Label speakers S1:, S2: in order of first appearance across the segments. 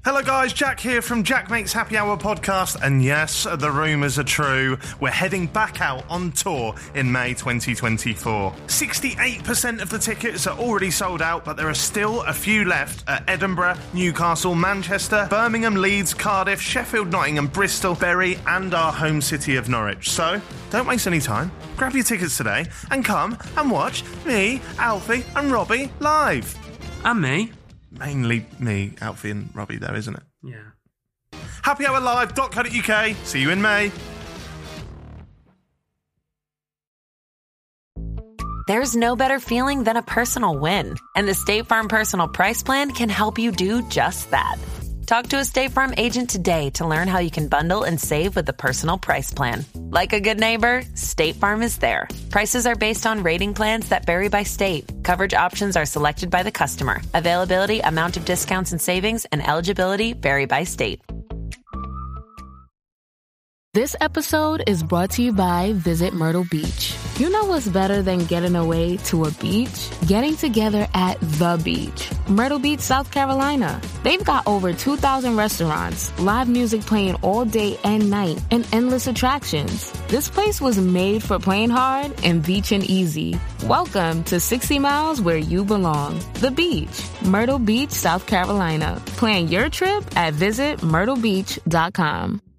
S1: Hello guys, Jack here from Jack Makes Happy Hour podcast, and yes, the rumours are true. We're heading back out on tour in May 2024. 68% of the tickets are already sold out, but there are still a few left at Edinburgh, Newcastle, Manchester, Birmingham, Leeds, Cardiff, Sheffield, Nottingham, Bristol, Bury, and our home city of Norwich. So, don't waste any time. Grab your tickets today and come and watch me, Alfie, and Robbie live.
S2: And me.
S1: Mainly me, Alfie and Robbie though, isn't it?
S2: Yeah.
S1: happyhourlive.co.uk. See you in May.
S3: There's no better feeling than a personal win. And the State Farm Personal Price Plan can help you do just that. Talk to a State Farm agent today to learn how you can bundle and save with the Personal Price Plan. Like a good neighbor, State Farm is there. Prices are based on rating plans that vary by state. Coverage options are selected by the customer. Availability, amount of discounts and savings, and eligibility vary by state.
S4: This episode is brought to you by Visit Myrtle Beach. You know what's better than getting away to a beach? Getting together at the beach. Myrtle Beach, South Carolina. They've got over 2,000 restaurants, live music playing all day and night, and endless attractions. This place was made for playing hard and beaching easy. Welcome to 60 Miles where you belong. The beach. Myrtle Beach, South Carolina. Plan your trip at visitmyrtlebeach.com.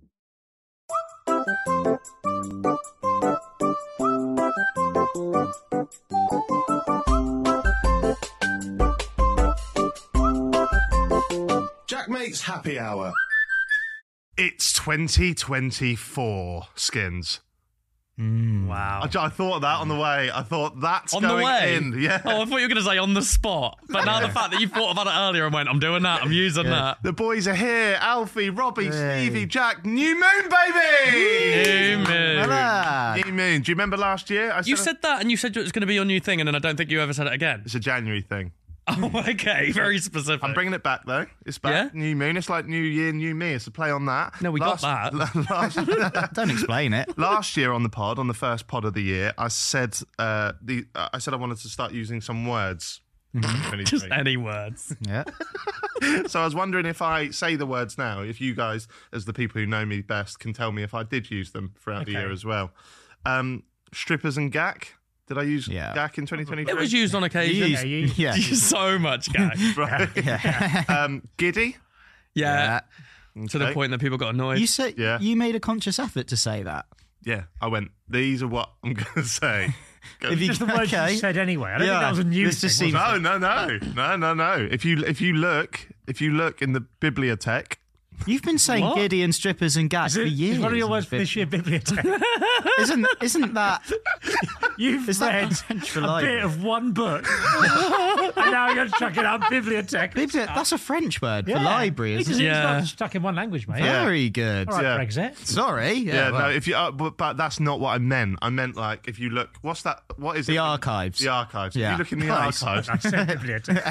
S1: Jack Makes Happy Hour. It's 2024, Skins.
S2: Wow.
S1: I thought of that on the way. I thought that's
S2: On
S1: going
S2: the way?
S1: in. Yeah.
S2: Oh, I thought you were going to say on the spot. But now the fact that you thought about it earlier and went, I'm doing that, I'm using that.
S1: The boys are here. Alfie, Robbie, Stevie, Jack. New Moon, baby!
S2: New Moon.
S1: New Moon. Do you remember last year?
S2: You said that and you said it was going to be your new thing, and then I don't think you ever said it again.
S1: It's a January thing.
S2: Oh, okay. Very specific.
S1: I'm bringing it back, though. It's back.
S2: Yeah?
S1: New Moon. It's like New Year, New Me. It's a play on that.
S2: No, we got that.
S5: Don't explain it.
S1: Last year on the pod, on the first pod of the year, I said I wanted to start using some words.
S2: Just any words.
S5: Yeah.
S1: So I was wondering if I say the words now, if you guys, as the people who know me best, can tell me if I did use them throughout the year as well. Strippers and gack. Did I use gack in 2023?
S2: It was used on occasion.
S5: Yeah.
S2: So much gack.
S1: Right.
S5: Yeah.
S1: Giddy.
S2: Yeah. To the
S1: Okay.
S2: point that people got annoyed.
S5: You said you made a conscious effort to say that.
S1: Yeah, I went, these are what I'm going to say.
S5: If you,
S6: Just the words you said anyway. I don't think that was a new
S5: This just
S6: thing.
S5: seems-
S1: No. If you look in the bibliothèque,
S5: You've been saying
S2: What?
S5: giddy and strippers and gack for years.
S6: It's one of your words for this year, bibliothèque.
S5: Isn't that?
S6: You've
S5: Is that
S6: read
S5: French for
S6: a
S5: library?
S6: bit of one book, and now you're going to chuck it up, bibliothèque.
S5: That's a French word for
S6: Yeah.
S5: library, isn't
S6: It's
S5: it?
S2: Yeah.
S6: not stuck in one language, mate.
S1: Yeah.
S5: Very good.
S6: All right,
S1: Yeah.
S6: Brexit.
S5: Sorry.
S1: yeah,
S5: well,
S1: no, if you, but that's not what I meant. I meant like if you look, what's that? What is
S5: the
S1: it?
S5: archives.
S1: The archives.
S5: Yeah.
S1: If you look in the
S5: Nice.
S1: archives,
S6: I said bibliothèque.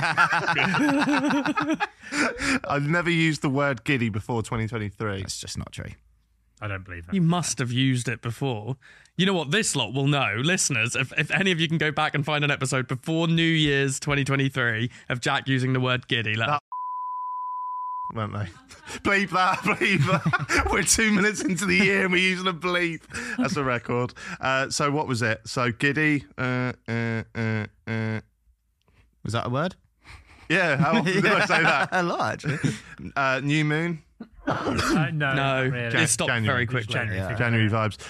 S1: I've never used the word giddy before 2023.
S5: That's just not true.
S6: I don't believe that.
S2: You must have used it before. You know what? This lot will know. Listeners, if any of you can go back and find an episode before New Year's 2023 of Jack using the word giddy,
S1: Won't they? Bleep that. We're 2 minutes into the year and we're using a bleep. That's a record. So what was it? So giddy.
S5: Was that a word?
S1: Yeah, how often did I say that?
S5: A lot, actually.
S1: New moon.
S6: No,
S2: no,
S6: not really.
S2: it stopped
S1: January.
S2: very quickly.
S6: January.
S1: January vibes.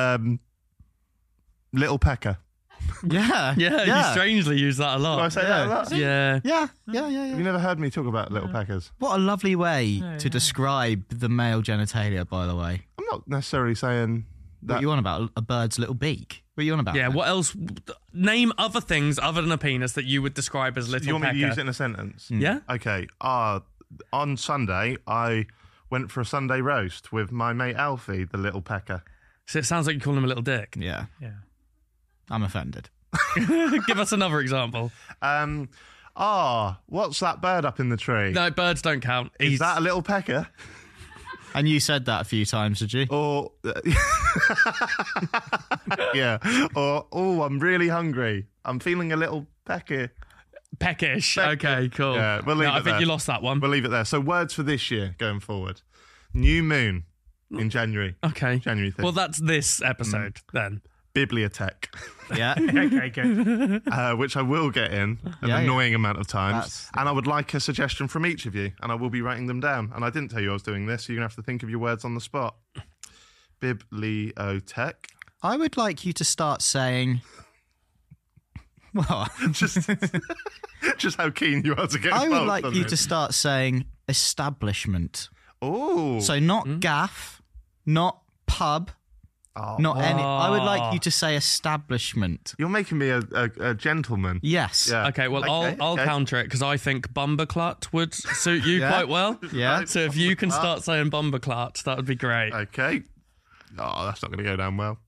S1: Little Pecker.
S5: Yeah.
S2: Yeah, you strangely use that a
S1: Did I
S2: lot.
S1: say that a lot?
S2: Yeah.
S5: Yeah.
S1: Have you never heard me talk about little peckers?
S5: What a lovely way to describe the male genitalia, by the way.
S1: I'm not necessarily saying
S5: What
S1: that.
S5: are you on about? A bird's little beak? What are you on about?
S2: Yeah,
S5: then?
S2: what else? Name other things other than a penis that you would describe as little
S1: You want me
S2: pecker.
S1: to use it in a sentence?
S2: Yeah?
S1: Okay. On Sunday, I went for a Sunday roast with my mate Alfie, the little pecker.
S2: So it sounds like you call him a little dick.
S5: Yeah.
S6: Yeah.
S5: I'm offended.
S2: Give us another example.
S1: What's that bird up in the tree?
S2: No, birds don't count.
S1: Is that a little pecker?
S5: And you said that a few times, did you?
S1: Or yeah, or I'm really hungry. I'm feeling a little pecker.
S2: Peckish. Okay, cool.
S1: Yeah, we'll leave
S2: No,
S1: it
S2: I think
S1: there.
S2: you lost that one.
S1: We'll leave it there. So words for this year going forward. New moon in January.
S2: Okay.
S1: January thing.
S2: Well, that's this episode then.
S1: Bibliotech,
S5: Yeah.
S6: Okay, good.
S1: which I will get in an
S5: Yeah,
S1: annoying amount of times.
S5: That's-
S1: And I would like a suggestion from each of you, and I will be writing them down. And I didn't tell you I was doing this, so you're going to have to think of your words on the spot. Bibliotech.
S5: I would like you to start saying. Well,
S1: Just how keen you are to get
S5: I
S1: involved
S5: would like
S1: on
S5: you
S1: this.
S5: to start saying establishment.
S1: Oh.
S5: So not gaff, not pub, not any. I would like you to say establishment.
S1: You're making me a gentleman.
S5: Yes.
S1: Yeah.
S2: Okay, well, I'll
S1: okay.
S2: counter it because I think Bumberclut would suit you
S5: Yeah.
S2: quite well.
S5: Yeah.
S2: So if you can start saying Bumberclut, that would be great.
S1: Okay. Oh, that's not going to go down well.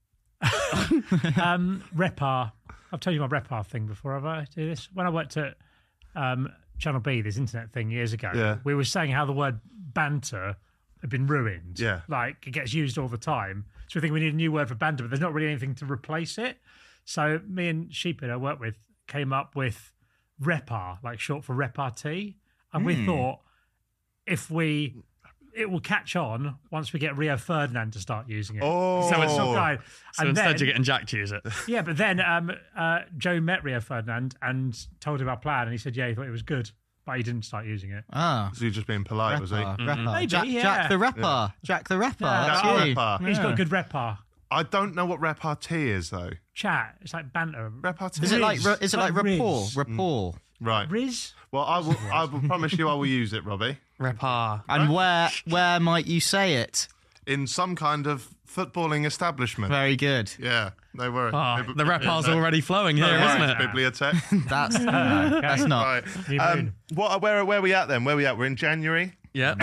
S6: Repar. I've told you my Repar thing before. Have I do this? When I worked at Channel B, this internet thing years ago,
S1: Yeah.
S6: we were saying how the word banter had been ruined.
S1: Yeah.
S6: Like it gets used all the time. So we think we need a new word for banter, but there's not really anything to replace it. So me and Sheepin I work with came up with Repar, like short for repartee. And we thought it will catch on once we get Rio Ferdinand to start using it.
S1: Oh.
S6: So it's not going.
S2: So
S6: And
S2: instead,
S6: then-
S2: you're getting Jack to use it.
S6: yeah, but then Joe met Rio Ferdinand and told him our plan, and he said, yeah, he thought it was good, but he didn't start using it.
S5: Ah.
S1: So you're just being polite, was he?
S5: Rapper.
S6: Maybe,
S5: Jack,
S6: yeah.
S5: Jack the Rapper. Jack the Rapper.
S6: Yeah.
S5: That's you.
S1: Repar.
S6: He's got good repar.
S1: I don't know what repartee is, though.
S6: Chat. It's like banter.
S1: Repartee.
S5: Is it like
S6: Riz.
S5: is it like
S6: Like Riz.
S5: rapport?
S1: Right.
S6: Riz?
S1: Well, I will promise you I will use it, Robbie,
S2: Repar.
S5: And where might you say it?
S1: in some kind of footballing establishment.
S5: Very good.
S1: Yeah, no worries.
S2: The Repar's already flowing here, isn't it?
S1: Bibliotech.
S5: That's that's not.
S1: Right.
S6: New moon.
S1: Where are we at then? Where are we at? We're in January.
S2: Yeah.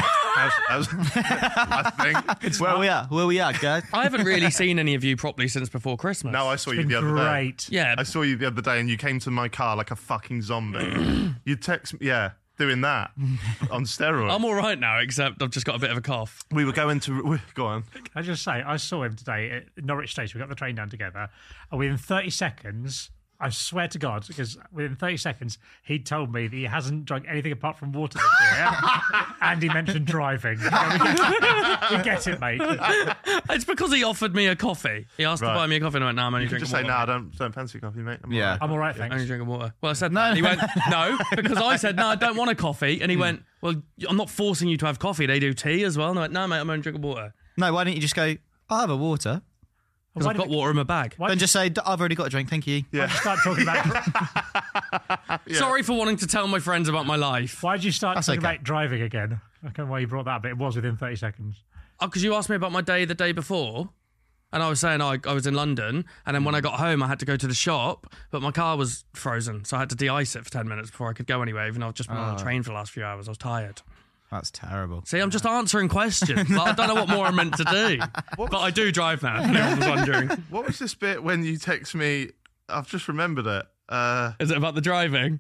S1: I think.
S5: Where are we at, guys?
S2: I haven't really seen any of you properly since before Christmas.
S1: No, I saw you
S6: Been
S1: the other day.
S6: great.
S2: Yeah.
S1: I saw you the other day, and you came to my car like a fucking zombie. You text me, doing that on steroids.
S2: I'm all right now, except I've just got a bit of a cough.
S1: We were going to go on.
S6: I just say, I saw him today at Norwich Station. We got the train down together, and within 30 seconds, I swear to God, because within 30 seconds, he told me that he hasn't drunk anything apart from water this year, and he mentioned driving. We get it, mate.
S2: It's because he offered me a coffee. He asked
S1: Right.
S2: to buy me a coffee, and I went, no, I'm only
S1: You can
S2: drinking
S1: just say,
S2: water.
S1: no, I don't fancy coffee, mate. I'm
S5: Yeah.
S1: all right."
S6: I'm all right,
S2: I'm only
S6: thanks.
S2: drinking water. Well, I said no. He went, no, because I said, no, I don't want a coffee. And he went, well, I'm not forcing you to have coffee. They do tea as well. And I went, no, mate, I'm only drinking water.
S5: No, why don't you just go? I'll have a water.
S2: Because I've got water in my bag.
S6: Why
S5: Then
S6: did
S5: just say I've already got a drink, thank you.
S6: you start talking about?
S2: Sorry for wanting to tell my friends about my life.
S6: Why did you start
S5: That's
S6: talking
S5: okay.
S6: about driving again? I don't know why you brought that up, but it was within 30 seconds.
S2: Oh, because you asked me about my day the day before. And I was saying I was in London. And then when I got home, I had to go to the shop. But my car was frozen. So I had to de-ice it for 10 minutes before I could go anywhere, even though I've just been on the train for the last few hours. I was tired.
S5: That's terrible.
S2: See, I'm just answering questions. Like, I don't know what more I'm meant to do. But I do drive now, if anyone was wondering.
S1: What was this bit when you text me? I've just remembered it.
S2: Is it about the driving?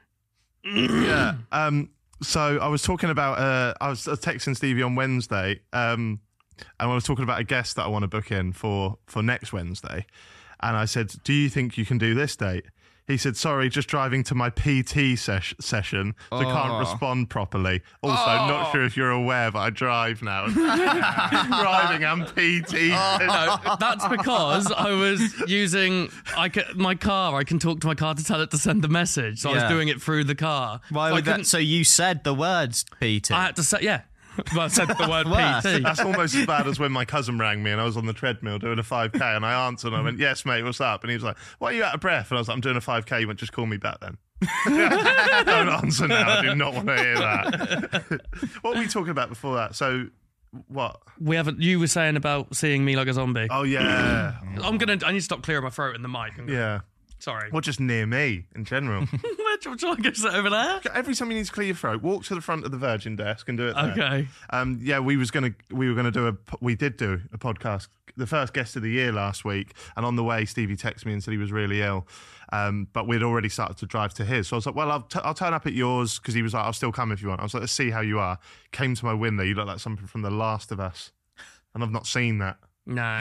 S1: Yeah. So I was talking about. I was texting Stevie on Wednesday, and I was talking about a guest that I want to book in for next Wednesday, and I said, "Do you think you can do this date?" He said, "Sorry, just driving to my PT session, so can't respond properly. Also, not sure if you're aware, but I drive now. Driving and PT.
S2: No, that's because I was using my car. I can talk to my car to tell it to send the message. So I was
S5: Yeah.
S2: doing it through the car.
S5: Why
S2: So I
S5: would that?
S2: couldn't-
S5: So you said the words, Peter.
S2: I had to say, yeah. Well, I said the word
S5: Worse.
S2: PT.
S1: That's almost as bad as when my cousin rang me and I was on the treadmill doing a 5K and I answered and I went, "Yes, mate, what's up?" And he was like, "Why are you out of breath?" And I was like, "I'm doing a 5K. He went, "Just call me back then." Don't answer now. I do not want to hear that. What were we talking about before that? So, what?
S2: We haven't. You were saying about seeing me like a zombie.
S1: Oh, yeah.
S2: I need to stop clearing my throat in the mic.
S1: Yeah.
S2: Sorry.
S1: Or just near me in general.
S2: Where do I go sit over there?
S1: Every time you need to clear your throat, walk to the front of the Virgin desk and do it there.
S2: Okay.
S1: Yeah, we were gonna do we did do a podcast, the first guest of the year last week, and on the way Stevie texted me and said he was really ill, but we'd already started to drive to his, so I was like, well, I'll turn up at yours, because he was like, I'll still come if you want. I was like, let's see how you are. Came to my window, you look like something from The Last of Us, and I've not seen that.
S2: No.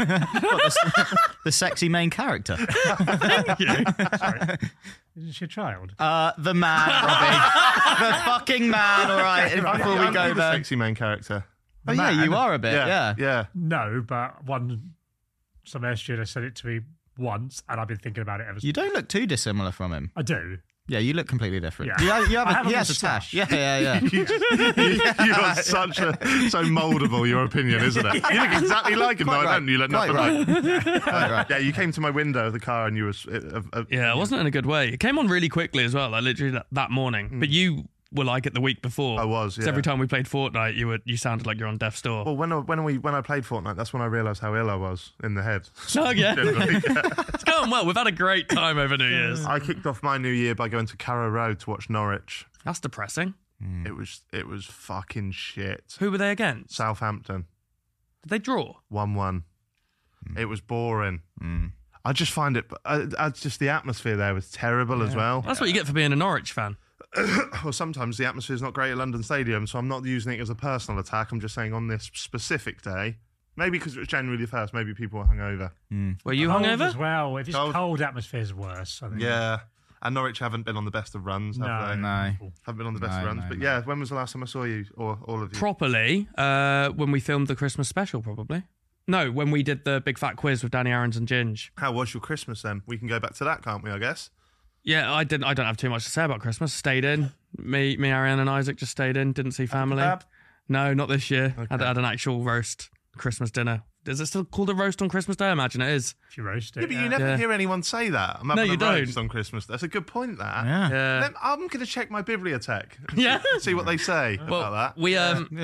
S5: The sexy main character.
S2: Thank you.
S6: Sorry. Is she a child?
S5: The man, Robbie. The fucking man, all right, before we go
S1: the
S5: there.
S1: sexy main character.
S5: Oh, yeah, you are a bit, yeah.
S1: Yeah.
S6: No, but some air stewardess said it to me once, and I've been thinking about it ever since.
S5: You don't look too dissimilar from him.
S6: I do.
S5: Yeah, you look completely different.
S6: Yeah.
S5: You have
S6: I have
S5: he
S6: a
S5: has a
S6: moustache.
S5: tash. Yeah.
S1: You're so mouldable, your opinion, isn't it? You look exactly like him. No, I don't. You look
S5: Quite
S1: nothing like
S5: right. Quite right.
S1: Yeah, you came to my window of the car and you were...
S2: Yeah, it wasn't in a good way. It came on really quickly as well, like literally that morning. But you were like it the week before.
S1: I was,
S2: 'Cause
S1: yeah.
S2: every time we played Fortnite, you sounded like you're on death's door.
S1: Well, when I played Fortnite, that's when I realised how ill I was in the head.
S2: Oh, yeah.
S1: Generally, yeah.
S2: It's going well. We've had a great time over New Year's.
S1: I kicked off my new year by going to Carrow Road to watch Norwich.
S2: That's depressing.
S1: It was fucking shit.
S2: Who were they against?
S1: Southampton,
S2: Did they draw?
S1: 1-1. It was boring. I just find it. Just the atmosphere there was terrible as well.
S2: That's what you get for being a Norwich fan.
S1: Well, sometimes the atmosphere is not great at London Stadium, so I'm not using it as a personal attack. I'm just saying on this specific day, maybe because it was January the 1st, maybe people were hungover.
S2: Were you
S6: Cold as
S2: hungover?
S6: well. If it's
S1: Cold.
S6: cold, atmosphere's worse. I think.
S1: Yeah. And Norwich haven't been on the best of runs, have they?
S5: No.
S1: Haven't been on the best of runs.
S5: No,
S1: But
S5: no.
S1: yeah, when was the last time I saw you, or all of you?
S2: Properly, when we filmed the Christmas special, probably. No, when we did the big fat quiz with Danny Aarons and Ginge.
S1: How was your Christmas then? We can go back to that, can't we, I guess?
S2: Yeah, I don't have too much to say about Christmas. Stayed in. Me, Ariane and Isaac just stayed in. Didn't see family.
S1: kebab?
S2: No, not this year.
S1: Okay.
S2: Had an actual roast Christmas dinner. Is it still called a roast on Christmas Day? I imagine it is.
S6: If you roast it.
S1: Yeah, but you never
S2: Yeah.
S1: hear anyone say that. I'm having
S2: No, you
S1: a roast
S2: don't.
S1: on Christmas. That's a good point, that.
S5: Yeah.
S2: Yeah.
S1: Then I'm going to check my bibliothèque.
S2: Yeah.
S1: See what they say
S2: Well,
S1: about that.
S2: we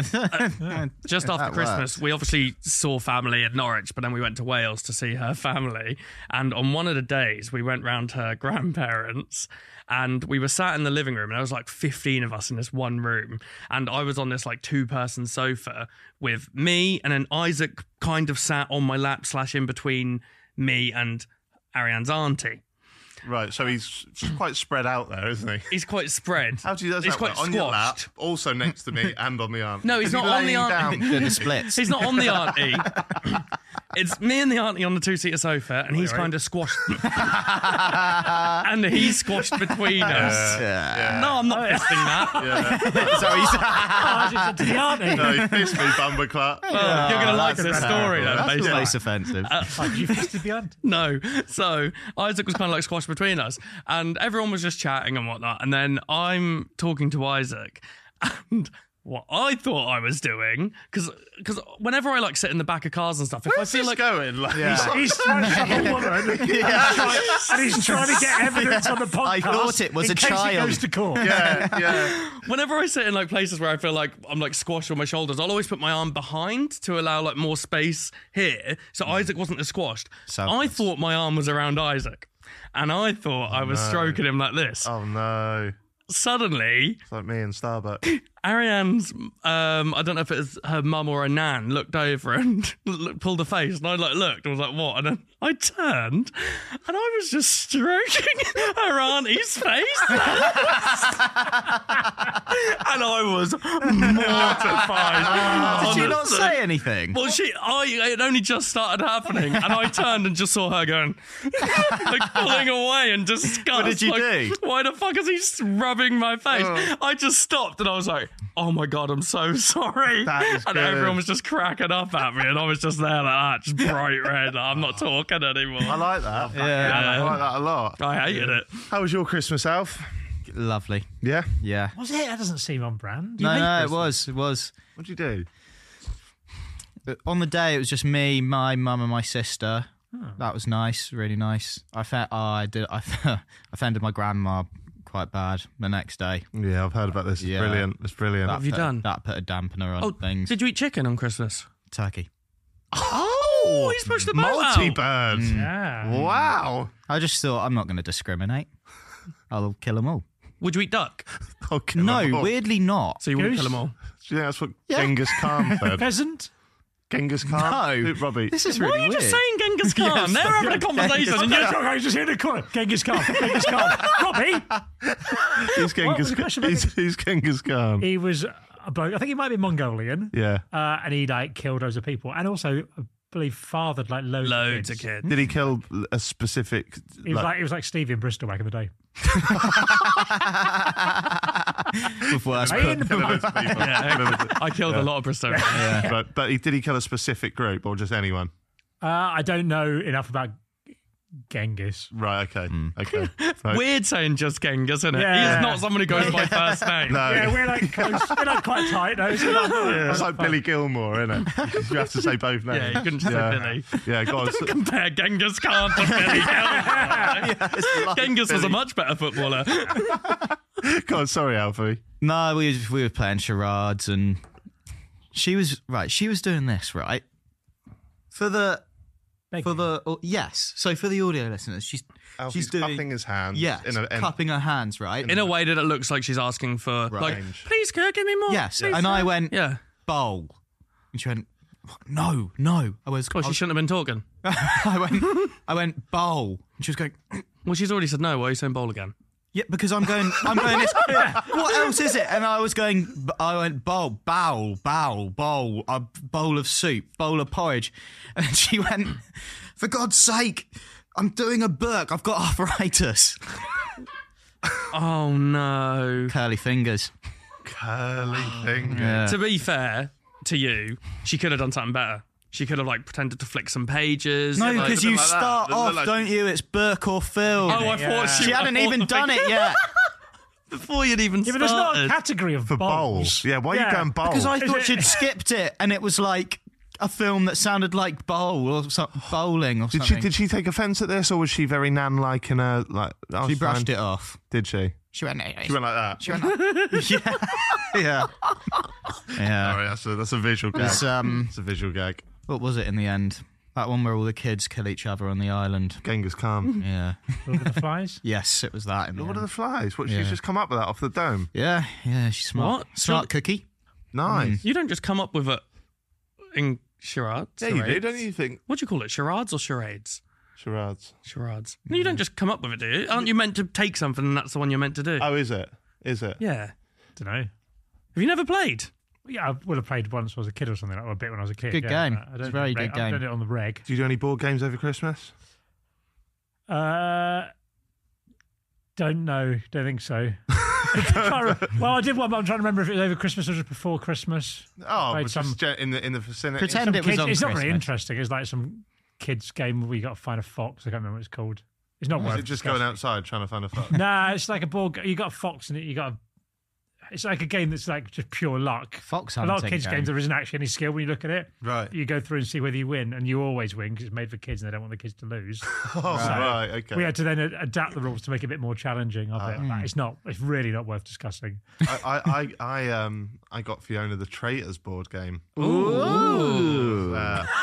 S2: just after
S5: That
S2: Christmas,
S5: works.
S2: we obviously saw family in Norwich, but then we went to Wales to see her family. And on one of the days, we went round to her grandparents, and we were sat in the living room, and there was like 15 of us in this one room, and I was on this like 2-person sofa with me, and then Isaac kind of sat on my lap / in between me and Ariane's auntie.
S1: Right, so he's quite spread out there, isn't he?
S2: He's quite spread.
S1: How do you do that?
S2: He's quite
S1: on your lap,
S2: squashed.
S1: also next to me, and on the aunt.
S2: No, he's
S1: Is he
S2: not on the
S1: laying
S2: aunt.
S1: down?
S5: Doing the splits.
S2: He's not on the auntie. It's me and the auntie on the 2-seater sofa, and he's kind of squashed. And he's squashed between us. No, I'm not testing that.
S5: So he's
S6: Oh, I just said to the auntie.
S1: No, he pissed me, Bumbleclap.
S2: You're going to like this story, then,
S5: that's
S2: basically.
S5: always offensive.
S6: Oh, did you fisted the auntie?
S2: No. So Isaac was kind of like squashed between us, and everyone was just chatting and whatnot. And then I'm talking to Isaac, and what I thought I was doing, because whenever I like sit in the back of cars and stuff, if
S1: Where's
S2: I feel
S1: this
S2: like
S1: going? Like,
S6: He's trying to shove a woman, and he's trying to get evidence on the podcast.
S5: I thought it was
S6: in
S5: a
S6: case
S5: child.
S6: He goes to court.
S1: yeah.
S2: whenever I sit in like places where I feel like I'm like squashed on my shoulders, I'll always put my arm behind to allow like more space here. So Isaac wasn't as squashed. I thought my arm was around Isaac, and I thought I was stroking him like this.
S1: Oh no.
S2: Suddenly,
S1: It's like me and Starbucks.
S2: Ariane's, I don't know if it was her mum or her nan, looked over and pulled a face, and I like looked and was like, what? And then I turned, and I was just stroking her auntie's face. And I was mortified.
S5: Did you not
S2: honestly.
S5: say anything?
S2: Well, it only just started happening, and I turned and just saw her going, like pulling away in disgust.
S5: What did you
S2: like,
S5: do?
S2: Why the fuck is he rubbing my face? I just stopped and I was like, oh my God, I'm so sorry.
S1: That is
S2: and
S1: good.
S2: everyone was just cracking up at me, and I was just there like that, just bright red. I'm not talking anymore.
S1: I like that.
S2: Yeah.
S1: I like that a lot.
S2: I hated it.
S1: How was your Christmas, Alf?
S5: Lovely.
S1: Yeah.
S5: Yeah.
S6: Was it? That doesn't seem on brand. You
S5: No,
S6: hate
S5: no, it
S6: Christmas.
S5: was.
S1: What'd you do?
S5: On the day, it was just me, my mum, and my sister. That was nice, really nice. I offended my grandma quite bad the next day.
S1: Yeah, I've heard about this. It's
S5: Yeah.
S1: brilliant. It's brilliant.
S2: What have you done?
S5: That put a dampener on
S2: Oh,
S5: things.
S2: did you eat chicken on Christmas?
S5: Turkey.
S2: Oh, he's pushed the boat out.
S1: Multi-bird.
S6: Yeah.
S1: Wow.
S5: I just thought, I'm not going to discriminate. I'll kill them all.
S2: Would you eat duck?
S1: Okay,
S5: No, weirdly not.
S2: So you wouldn't
S6: Goose?
S2: kill them all?
S1: Do you think that's what Genghis Khan said?
S6: Pheasant.
S1: Genghis Khan?
S5: No.
S1: Who, Robbie.
S5: This is
S2: Why
S5: really
S2: are you
S5: weird.
S2: just saying Genghis Khan? They're having a conversation and you're
S6: I just hear the corner. Genghis Khan. Genghis Khan. Robbie.
S1: Who's Genghis
S6: was the
S1: Khan?
S6: question about
S1: Who's Genghis Khan?
S6: He was a bloke. I think he might be Mongolian.
S1: Yeah.
S6: And he like killed loads of people, and also believe fathered like loads
S2: of kids.
S1: Did he kill a specific?
S6: He was like Stevie in Bristol back in the day.
S5: With worse.
S2: I killed a lot of Bristol.
S1: But did he kill a specific group or just anyone?
S6: I don't know enough about Genghis.
S1: Right. Okay. Okay. Right.
S2: Weird saying just Genghis, isn't it?
S6: Yeah.
S2: He's not someone who goes by first name.
S1: No.
S6: Yeah, we're like close. We're like quite tight. No,
S1: It's like Billy Gilmore, isn't it? You have to say both names.
S2: Yeah, you couldn't say Billy.
S1: Yeah, go on.
S2: Compare Genghis Khan to Billy Gilmore. Genghis was a much better footballer.
S1: Go on, sorry, Alfie.
S5: No, we were playing charades, and she was doing this right for the yes. So for the audio listeners, she's doing
S1: cupping his hands.
S5: Yes, cupping her hands, right?
S2: In a way that it looks like she's asking for, like,
S1: Range.
S2: please, Kirk, give me more.
S5: Yes,
S2: please,
S5: and
S2: sir."
S5: I went
S2: Yeah.
S5: bowl, and she went no. I was.
S2: Well, she shouldn't have been talking.
S5: I went bowl, and she was going.
S2: Well, she's already said no. Why are you saying bowl again?
S5: Yeah, because I'm going. What else is it? And I went bowl, a bowl of soup, bowl of porridge, and then she went, for God's sake, I'm doing a Burke. I've got arthritis.
S2: Oh no!
S5: Curly fingers.
S1: Curly finger.
S5: Yeah.
S2: To be fair to you, she could have done something better. She could have pretended to flick some pages.
S5: No,
S2: like-
S5: because you
S1: like that.
S5: start
S1: Doesn't
S5: off,
S1: look like-
S5: don't you? It's Burke or Phil.
S2: Oh, I thought
S5: She hadn't even done it yet.
S2: before you'd even
S6: Yeah, but
S2: started.
S6: there's not a category of
S1: For bowls. Yeah, why are you going bowl?
S5: Because I
S6: Is
S5: thought
S6: it-
S5: she'd skipped it, and it was like a film that sounded like bowl or bowling or
S1: Did
S5: something.
S1: she take offence at this, or was she very nan-like in her like? Oh,
S5: She
S1: it's
S5: brushed
S1: fine.
S5: it off.
S1: Did she?
S5: She went.
S1: She went like that.
S5: She went. Yeah.
S1: Sorry, that's a visual gag.
S5: It's,
S1: It's a visual gag.
S5: what was it in the end? That one where all the kids kill each other on the island.
S1: Genghis Khan.
S5: Yeah.
S6: Lord of the Flies.
S5: Yes, it was that. In the
S1: What are
S5: end.
S1: the flies? What?
S5: Yeah.
S1: She's just come up with that off the dome.
S5: Yeah, she's smart.
S2: What?
S5: Smart
S2: So-
S5: cookie.
S1: Nice.
S2: You don't just come up with it in charades.
S1: Yeah, you do,
S2: charades.
S1: don't you think?
S2: What do you call it? Charades or charades?
S1: Charades.
S2: Charades. No, you don't just come up with it, do you? Aren't you meant to take something and that's the one you're meant to do?
S1: Oh, is it? Is it?
S2: Yeah.
S6: Don't know.
S2: Have you never played?
S6: Yeah, I would have played once when I was a kid or something, or a bit when I was a kid.
S5: Good
S6: yeah,
S5: game.
S6: but I
S5: It's a
S6: don't
S5: very
S6: do
S5: good game.
S6: I've done it on the reg.
S1: Do you do any board games over Christmas?
S6: Don't know. Don't think so. Well, I did one, but I'm trying to remember if it was over Christmas or just before Christmas.
S1: Oh,
S6: Played
S1: but
S6: some-
S1: just in the vicinity.
S5: Pretend
S6: Some
S5: it was
S6: kids-
S5: on
S6: it's not very
S5: Christmas.
S6: interesting. It's like some kids' game where you got to find a fox. I can't remember what it's called. It's not
S1: Is
S6: worth
S1: it just
S6: discussing.
S1: going outside trying to find a fox?
S6: Nah, it's like a board. You got a fox in it. You got a. It's like a game that's like just pure luck.
S5: Fox
S6: A lot of
S5: hunting
S6: kids'
S5: game.
S6: games, there isn't actually any skill when you look at it.
S1: Right.
S6: You go through and see whether you win, and you always win because it's made for kids and they don't want the kids to lose.
S1: Oh, right. Okay.
S6: We had to then adapt the rules to make it a bit more challenging of it. Like, it's really not worth discussing.
S1: I got Fiona the Traitors board game.
S5: Ooh.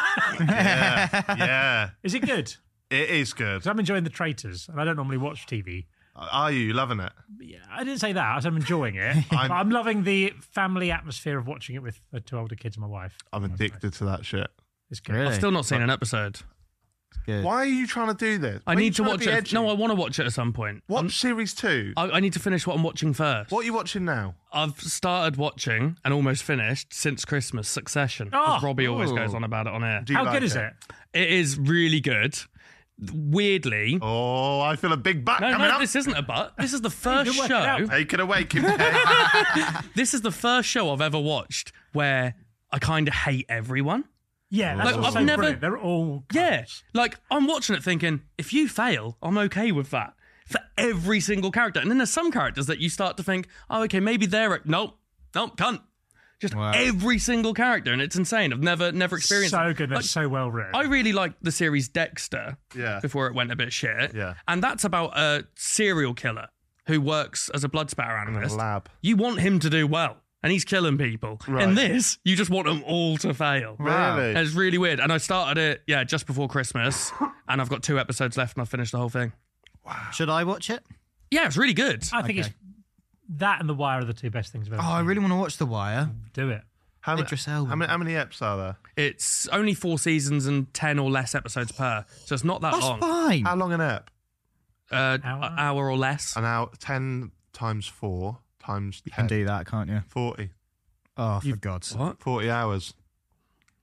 S1: Yeah.
S6: Is it good?
S1: It is good.
S6: 'Cause I'm enjoying The Traitors, and I don't normally watch TV.
S1: Are you loving it?
S6: Yeah, I didn't say that. I said I'm enjoying it. But I'm loving the family atmosphere of watching it with the two older kids and my wife.
S1: I'm addicted to that shit.
S6: It's good.
S5: Really?
S2: I've still not seen an episode.
S5: Good.
S1: Why are you trying to do this?
S2: I
S1: Why are you
S2: need to
S1: trying
S2: watch
S1: be
S2: it.
S1: edgy?
S2: No, I want to watch it at some point.
S1: Watch series 2.
S2: I need to finish what I'm watching first.
S1: What are you watching now?
S2: I've started watching and almost finished since Christmas Succession.
S6: Oh.
S2: As Robbie always
S5: Ooh.
S2: goes on about it on air.
S1: Do you
S6: How
S1: like
S6: good is it?
S2: It is really good. Weirdly,
S1: Oh, I feel a big butt coming up.
S2: this isn't a butt. This is the first
S6: can work it out.
S2: show.
S1: Take it away, Kim.
S2: This is the first show I've ever watched where I kind of hate everyone.
S6: Yeah, that's
S2: Like,
S6: what's
S2: I've
S6: so
S2: never-
S6: brilliant. They're all
S2: Yeah,
S6: cunts.
S2: like I'm watching it thinking, if you fail, I'm okay with that for every single character. And then there's some characters that you start to think, oh, okay, maybe they're nope, cunt. Just
S5: Wow.
S2: every single character, and it's insane. I've never experienced
S6: So
S2: it.
S6: good. That's so well written.
S2: I really liked the series Dexter
S1: Yeah.
S2: before it went a bit shit.
S1: Yeah.
S2: And that's about a serial killer who works as a blood spatter
S1: In a
S2: analyst.
S1: lab.
S2: You want him to do well, and he's killing people.
S1: Right.
S2: In this, you just want them all to fail.
S1: Really?
S2: And it's really weird. And I started it, just before Christmas, and I've got 2 episodes left, and I've finished the whole thing.
S5: Should I watch it?
S2: Yeah, it's really good.
S6: I think it's that and The Wire are the two best things I've ever
S5: Oh, I
S6: seen.
S5: really want to watch The Wire.
S6: Do it.
S1: How
S5: Idris Elba.
S1: how many eps are there?
S2: It's only 4 seasons and 10 or less episodes per, so it's not that
S5: That's
S2: long.
S5: fine.
S1: How long an ep?
S2: An
S6: Hour?
S2: hour or less.
S1: An hour. 10 times 4 times
S5: You can
S1: 10.
S5: do that, can't you?
S1: 40.
S5: Oh, for God's sake.
S2: What?
S1: 40 hours.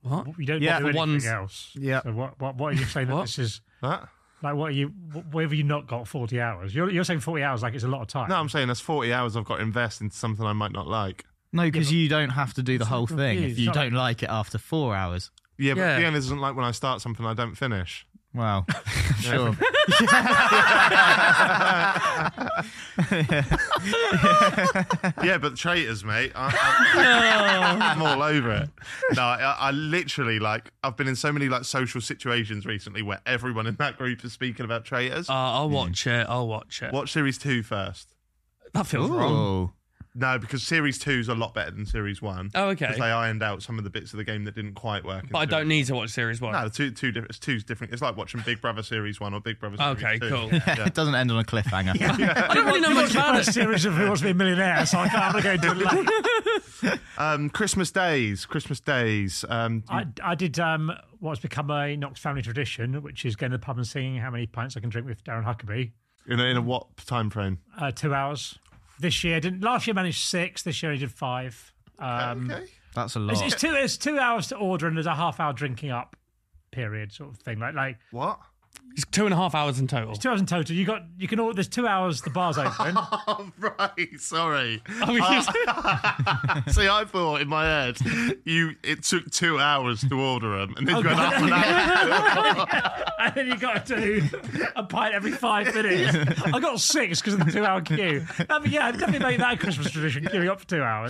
S2: What?
S6: You don't
S5: Yeah,
S6: do anything
S2: one's-
S6: else.
S5: Yeah.
S6: So what are you saying that
S2: What?
S6: this is?
S1: What?
S6: Like, what are you? Where have you not got 40 hours? You're saying 40 hours like it's a lot of time.
S1: No, I'm saying that's 40 hours I've got to invest into something I might not like.
S5: No, because you don't have to do the whole thing if
S6: confused.
S5: you
S6: Not
S5: don't like it after 4 hours.
S1: Yeah, but
S2: Yeah.
S1: Fiona doesn't like when I start something I don't finish.
S5: Wow. Sure.
S1: Yeah, but traitors, mate. I'm all over it. No, I literally, like, I've been in so many, like, social situations recently where everyone in that group is speaking about traitors.
S2: I'll watch it. I'll watch it.
S1: Watch Series 2 first.
S2: That feels wrong.
S5: Ooh.
S1: No, because Series 2 is a lot better than Series 1.
S2: Oh, okay.
S1: Because they ironed out some of the bits of the game that didn't quite work. in
S2: But I don't
S1: Series-
S2: need to watch Series 1.
S1: No, it's two's different. It's like watching Big Brother Series 1 or Big Brother Series 2.
S2: Okay, cool.
S1: Yeah.
S5: It doesn't end on a cliffhanger.
S2: I don't really know much about
S6: a
S2: it.
S6: series of Who Wants to Be a Millionaire, so I can't go into it late.
S1: Christmas days.
S6: I did what's become a Knox family tradition, which is going to the pub and seeing how many pints I can drink with Darren Huckabee.
S1: In a what time frame?
S6: 2 hours. This year, last year managed 6. This year I did 5.
S1: Okay.
S5: That's a lot.
S6: It's 2 hours to order, and there's a half-hour drinking up period, sort of thing. Like
S1: What?
S2: It's 2.5 hours in total.
S6: 2 hours in total. You can order. There's 2 hours. The bar's open.
S1: Oh, right. Sorry.
S2: Oh,
S1: See, I thought in my head, it took 2 hours to order them, and then you went half an hour.
S6: And then you got to do a pint every 5 minutes. I got 6 because of the 2 hour queue. Yeah, I'd definitely make that a Christmas tradition, queuing up for 2 hours.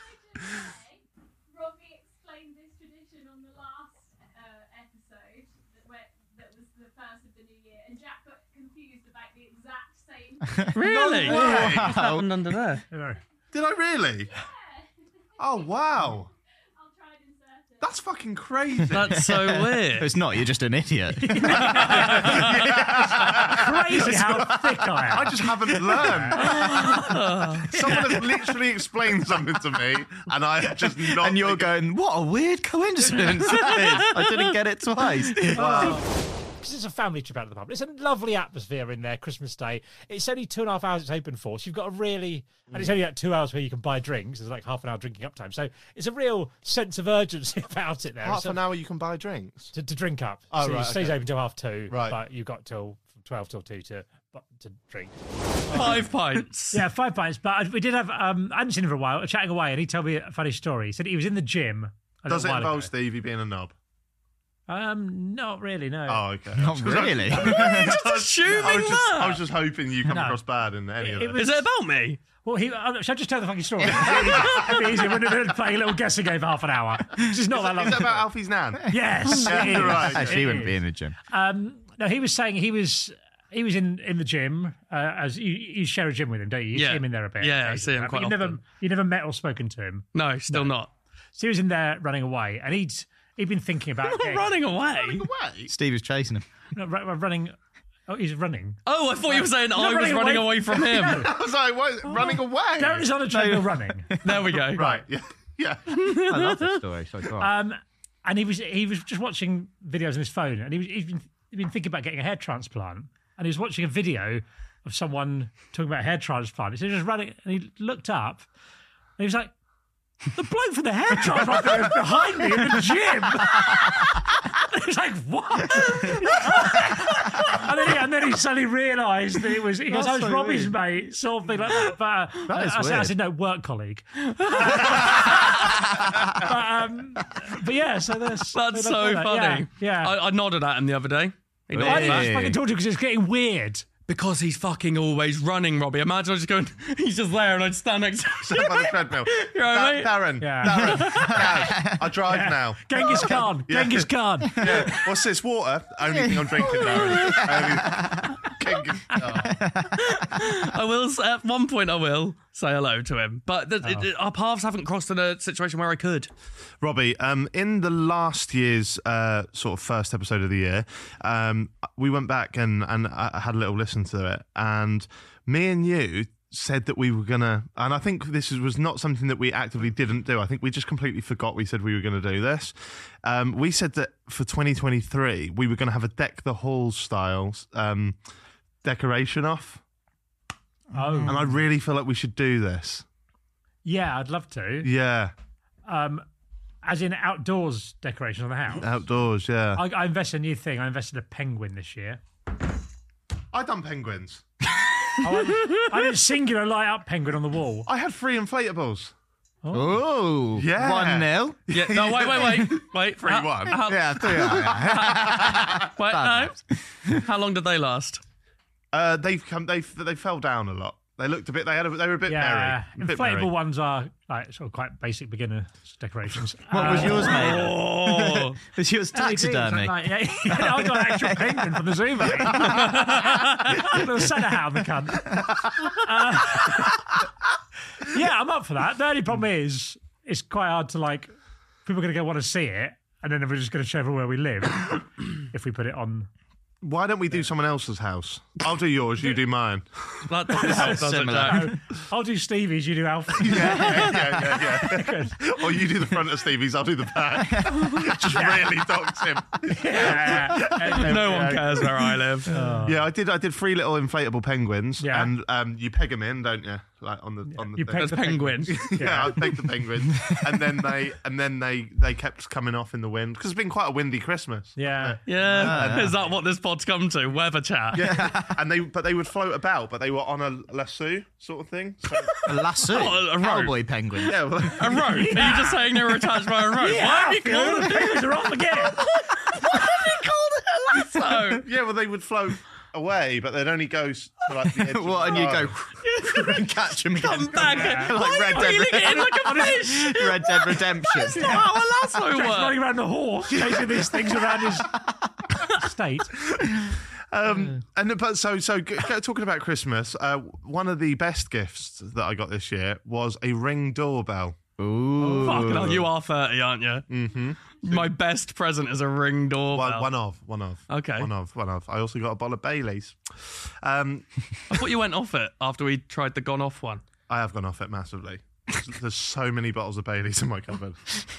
S7: Robbie explained this tradition on the last episode that was the first of the new year, and Jack got confused about the exact same thing.
S2: Really?
S1: No way.
S2: What's happened under there?
S6: You know.
S1: Did I really? Oh, wow.
S7: I'll try and insert it.
S1: That's fucking crazy.
S2: That's so weird.
S5: It's not, you're just an idiot.
S6: Crazy how thick I am.
S1: I just haven't learned. Someone has literally explained something to me, and I have just not.
S5: And you're going, what a weird coincidence this is. I didn't get it twice.
S8: Because it's a family trip out of the pub. It's a lovely atmosphere in there, Christmas Day. It's only 2.5 hours it's open for, so you've got a really... And it's only like 2 hours where you can buy drinks. There's like half an hour drinking up time. So it's a real sense of urgency about it there.
S1: Half
S8: It's
S1: an hour you can buy drinks.
S8: to drink up.
S1: Oh,
S8: so
S1: right,
S8: it stays
S1: okay.
S8: open till 2:30,
S1: Right.
S8: but you've got till from 12 till 2 to drink.
S2: 5 pints.
S6: Yeah, 5 pints. But we did have, I hadn't seen him for a while, chatting away, and he told me a funny story. He said he was in the gym.
S1: Does it involve
S6: ago.
S1: Stevie being a knob?
S6: Not really, no.
S1: Oh, okay.
S5: Not really.
S2: Assuming
S1: I
S2: that.
S1: was just hoping you come
S6: No.
S1: across bad in any of
S6: It
S1: that.
S6: was-
S2: Is it about me?
S6: Well, shall I just tell the fucking story? It'd be easy. We're playing a little guessing game for half an hour. This is not that long.
S1: Is it about Alfie's nan?
S6: Yes.
S1: Yeah,
S6: it is.
S1: right.
S5: She wouldn't be in the gym.
S6: No, he was saying he was in the gym. As you share a gym with him, don't you? You
S2: Yeah.
S6: see him in there a bit.
S2: Yeah, I see him
S6: But
S2: quite
S6: you've
S2: often.
S6: never met or spoken to him.
S2: No, still not.
S6: So he was in there running away, and he'd been thinking about getting,
S2: Running away?
S5: Steve was chasing him.
S6: no, running. Oh, he's running.
S2: Oh, I thought you were saying I was
S6: running
S2: running
S6: away.
S2: away from him.
S1: I was like, what? Running away?
S6: Darren is on a treadmill running.
S2: There we go.
S1: Right, yeah. Yeah.
S5: I love this story. So go on.
S6: And he was just watching videos on his phone, and he'd been thinking about getting a hair transplant, and he was watching a video of someone talking about a hair transplant. So he was just running, and he looked up, and he was like, "The bloke for the hair transplant is behind me in the gym." And he was like, "What?" and then he suddenly realised that it was. He goes, "I was
S5: so
S6: Robbie's
S5: weird.
S6: mate," sort of thing like that. But
S5: That is
S6: I
S5: weird.
S6: said, "No, work colleague." But yeah, so that's
S2: So funny.
S6: Yeah.
S2: I nodded at him the other day. He
S5: Really?
S6: Why
S2: nodded
S6: did
S2: back.
S6: you fucking talk to him? Because it's getting weird.
S2: Because he's fucking always running, Robbie. Imagine I just going, he's just there and I'd stand next to
S1: Sit
S2: him.
S1: up on the treadmill.
S2: You're all right, mate?
S1: Darren.
S6: Yeah.
S1: Darren. Dad, I drive now.
S6: Genghis Khan.
S1: Yeah.
S6: Genghis Khan.
S1: Yeah. What's this? Water? Only thing I'm drinking, Darren. Genghis Khan.
S2: I will, at one point I will say hello to him. But our paths haven't crossed in a situation where I could.
S1: Robbie, in the last year's sort of first episode of the year, we went back and I had a little listen to it, and me and you said that we were gonna, and I think this was not something that we actively didn't do. I think we just completely forgot we said we were going to do this. We said that for 2023 we were going to have a deck the halls style decoration off, and I really feel like we should do this.
S6: Yeah, I'd love to.
S1: Yeah.
S6: And As in outdoors decoration on the house?
S1: Outdoors, yeah.
S6: I invested in a new thing. I invested in a penguin this year.
S1: I done penguins.
S6: I did a singular light-up penguin on the wall.
S1: I had 3 inflatables.
S5: Oh,
S1: Yeah.
S5: 1-0.
S2: Yeah. No, wait.
S1: 3-1.
S5: Yeah, 3-0.
S2: Wait,
S5: Bad
S2: no. How long did they last?
S1: They fell down a lot. They looked a bit. They were a bit merry. A bit merry.
S6: Inflatable ones are like sort of quite basic beginner decorations.
S5: What was yours made of?
S2: Oh.
S5: Was yours taxidermy?
S6: I got an actual penguin from the zoo, mate. Little centre hat on the cunt. Yeah, I'm up for that. The only problem is it's quite hard to like. People are going to want to see it, and then we're just going to show everywhere we live if we put it on.
S1: Why don't we do someone else's house? I'll do yours. You do mine.
S2: That doesn't help, does it,
S5: Similar.
S2: Jack?
S6: I'll do Stevie's, you do Alfie.
S1: Yeah. Or you do the front of Stevie's. I'll do the back. Just really dox him.
S2: No one cares where I live.
S1: Yeah, I did 3 little inflatable penguins,
S6: Yeah.
S1: and you peg them in, don't you? Like on the
S6: You
S1: thing.
S6: peg
S2: There's
S6: the
S2: penguins.
S1: Yeah, I pegged the penguins, and then they kept coming off in the wind because it's been quite a windy Christmas.
S6: Yeah.
S2: Yeah. Is that what this pod's come to? Weather chat.
S1: Yeah, and they would float about, but they were on a lasso sort of thing. So,
S5: A lasso.
S2: What, a rope?
S5: Cowboy penguin.
S1: yeah, well,
S2: A rope? Are you just saying they were attached by a rope? Why have you called it?
S6: Penguins are off again.
S2: So?
S1: yeah, well, they would float away, but they'd only go to like the edge. of
S5: What? And
S1: the
S5: you go
S1: garden.
S5: and catch him again.
S2: Come back.
S5: Like
S2: Why
S5: Red
S2: are you
S5: Dead
S2: reeling it in like a fish?
S5: Red Dead Redemption.
S2: That's not how a lasso
S6: Jack's
S2: works.
S6: running around the horse, chasing these things around his state.
S1: Talking about Christmas, one of the best gifts that I got this year was a Ring doorbell.
S5: Ooh.
S2: Fucking hell, you are 30, aren't you?
S1: Mm-hmm.
S2: My best present is a Ring doorbell.
S1: One of.
S2: Okay.
S1: One of. I also got a bottle of Baileys.
S2: I thought you went off it after we tried the gone off one.
S1: I have gone off it massively. There's so many bottles of Baileys in my cupboard.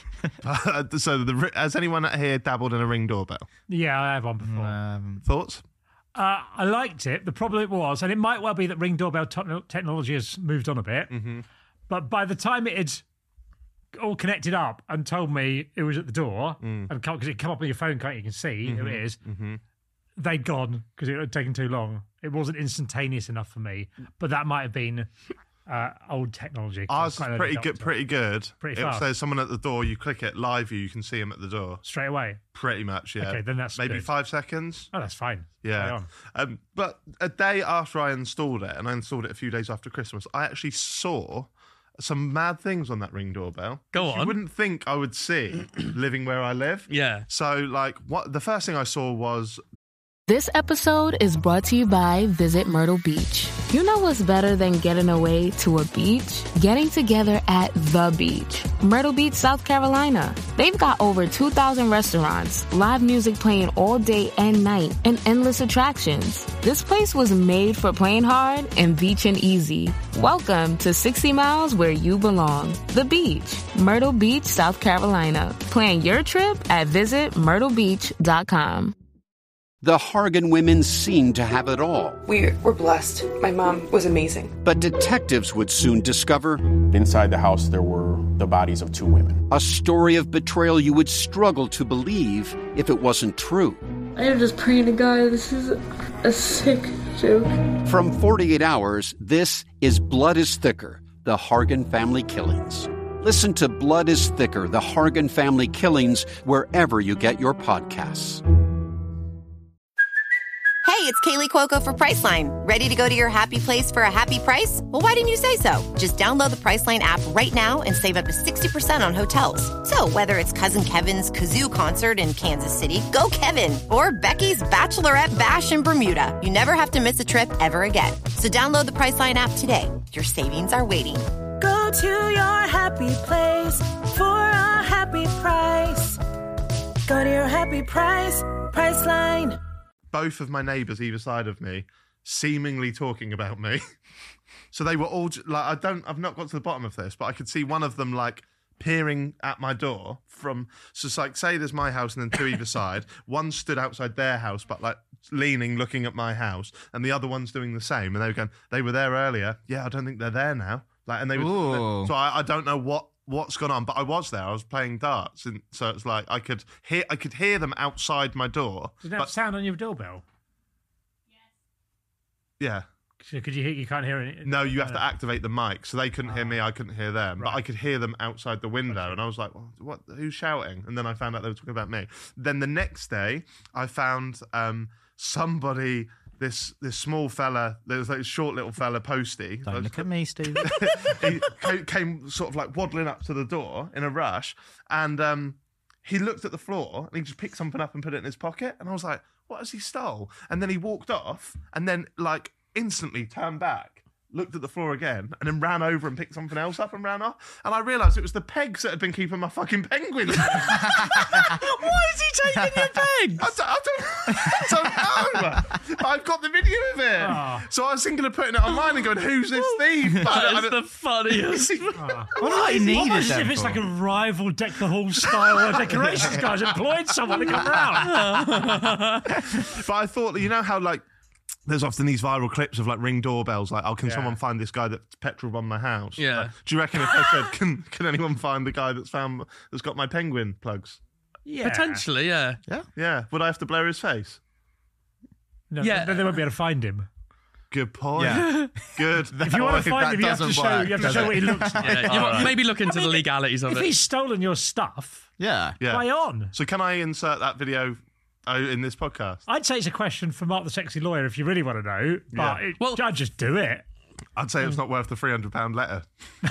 S1: Has anyone here dabbled in a Ring doorbell?
S6: Yeah, I have one before.
S1: Thoughts?
S6: I liked it. The problem it was, and it might well be that Ring doorbell technology has moved on a bit, but by the time it had all connected up and told me it was at the door, and because it come up on your phone, can't you can see who it is, they'd gone because it had taken too long. It wasn't instantaneous enough for me, but that might have been old technology.
S1: Ours is pretty good.
S6: Pretty
S1: If
S6: fast.
S1: there's someone at the door, you click it, live view, you can see him at the door.
S6: Straight away.
S1: Pretty much, yeah.
S6: Okay, then that's
S1: maybe
S6: good.
S1: 5 seconds.
S6: Oh, that's fine. Carry
S1: Yeah.
S6: on.
S1: But a day after I installed it, and I installed it a few days after Christmas, I actually saw some mad things on that Ring doorbell.
S2: Go
S1: which
S2: on.
S1: You wouldn't think I would see living where I live.
S2: Yeah.
S1: So, like, what the first thing I saw was
S4: This episode is brought to you by Visit Myrtle Beach. You know what's better than getting away to a beach? Getting together at the beach. Myrtle Beach, South Carolina. They've got over 2,000 restaurants, live music playing all day and night, and endless attractions. This place was made for playing hard and beaching easy. Welcome to 60 Miles where you belong. The beach. Myrtle Beach, South Carolina. Plan your trip at visitmyrtlebeach.com.
S9: The Hargan women seemed to have it all.
S10: We're blessed. My mom was amazing.
S9: But detectives would soon discover
S11: inside the house, there were the bodies of 2 women.
S9: a story of betrayal you would struggle to believe if it wasn't true.
S12: I am just praying to God, this is a sick joke.
S9: From 48 Hours, this is Blood is Thicker, the Hargan Family Killings. Listen to Blood is Thicker, the Hargan Family Killings, wherever you get your podcasts.
S13: Hey, it's Kaylee Cuoco for Priceline. Ready to go to your happy place for a happy price? Well, why didn't you say so? Just download the Priceline app right now and save up to 60% on hotels. So whether it's Cousin Kevin's Kazoo Concert in Kansas City, go Kevin, or Becky's Bachelorette Bash in Bermuda, you never have to miss a trip ever again. So download the Priceline app today. Your savings are waiting.
S14: Go to your happy place for a happy price. Go to your happy price, Priceline.
S1: Both of my neighbours either side of me seemingly talking about me. So they were all like, I've not got to the bottom of this, but I could see one of them like peering at my door from, so it's like, say there's my house and then 2 either side. One stood outside their house, but like leaning, looking at my house, and the other one's doing the same. And they were going, they were there earlier. Yeah, I don't think they're there now. Like, and they were, so I don't know what what's gone on, but I was there. I was playing darts, and so it's like I could hear them outside my door.
S6: Did that sound on your doorbell?
S1: Yeah.
S6: So could you hear? You can't hear it.
S1: No, you have to activate the mic, so they couldn't hear me. I couldn't hear them, but I could hear them outside the window, and I was like, well, "What? Who's shouting?" And then I found out they were talking about me. Then the next day, I found somebody. This small fella, there was like a short little fella, Posty.
S5: Don't look at me, Steve.
S1: He came sort of like waddling up to the door in a rush, and he looked at the floor and he just picked something up and put it in his pocket. And I was like, what has he stole? And then he walked off and then like instantly turned back, looked at the floor again, and then ran over and picked something else up and ran off. And I realised it was the pegs that had been keeping my fucking penguins.
S2: Why is he taking your pegs?
S1: I don't know. But I've got the video of it.
S6: Oh.
S1: So I was thinking of putting it online and going, who's this thief? But
S2: That is the funniest.
S5: What he needed
S6: As
S5: them
S6: if it's
S5: for?
S6: like a rival Deck the Hall style decorations guy's employed someone to come round.
S1: But I thought, you know how like there's often these viral clips of like Ring doorbells, like, oh, can someone find this guy that's petrol bombed my house?
S2: Yeah.
S1: Like, do you reckon if I said, can anyone find the guy that's got my penguin plugs?
S6: Yeah.
S2: Potentially, yeah.
S1: Yeah. Would I have to blur his face?
S6: No,
S2: Yeah.
S6: then they won't be able to find him.
S1: Good point.
S5: Yeah.
S1: Good.
S6: If you want to find him, you have to show what he looks like.
S2: Yeah, maybe look into the legalities of
S6: If
S2: it.
S6: he's stolen your stuff,
S5: Yeah.
S6: play on.
S1: So can I insert that video in this podcast?
S6: I'd say it's a question for Mark the Sexy Lawyer if you really want to know, but I'd just do it.
S1: I'd say it's not worth the £300 letter.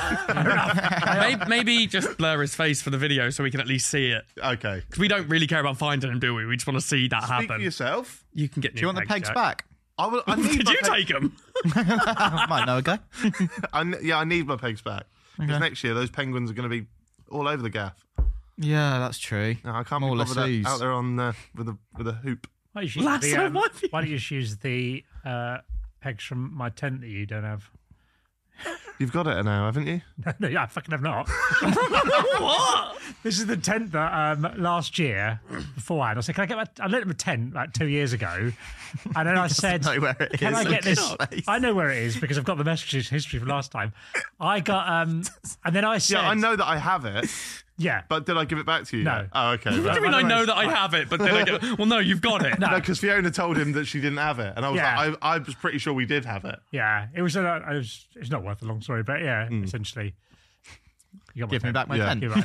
S2: Maybe just blur his face for the video so we can at least see it.
S1: Okay.
S2: Because we don't really care about finding him, do we? We just want to see that
S1: Speak
S2: happen.
S1: for yourself.
S2: You can get.
S5: Do you want the pegs back?
S1: I need
S2: Did
S1: my
S2: you
S1: pegs-
S2: take them?
S5: Might know a guy.
S1: I need my pegs back. Because
S5: Okay.
S1: next year those penguins are going to be all over the gaff.
S5: Yeah, that's true.
S1: No, I can't
S5: More
S1: be bothered
S5: lassous.
S1: out there on with a hoop.
S6: Why don't you use why don't you just use the pegs from my tent that you don't have?
S1: You've got it now, haven't you?
S6: No, I fucking have not.
S2: What?
S6: This is the tent that last year, beforehand, I said, can I get I lent him a tent like 2 years ago. And then I said,
S5: know where it
S6: can
S5: is.
S6: I get this?
S5: Face.
S6: I know where it is because I've got the messages history from last time. I got, and then I said.
S1: Yeah, I know that I have it.
S6: Yeah.
S1: but did I give it back to you?
S6: No.
S1: Oh, okay.
S2: What do you mean I know that I have it, but then I go, well, no, you've got it.
S1: No, because Fiona told him that she didn't have it, and I was
S6: Yeah.
S1: like, I was pretty sure we did have it.
S6: Yeah, it's not worth a long story, but yeah, essentially. You got
S5: Give me back my
S1: Yeah.
S5: pen.
S6: You're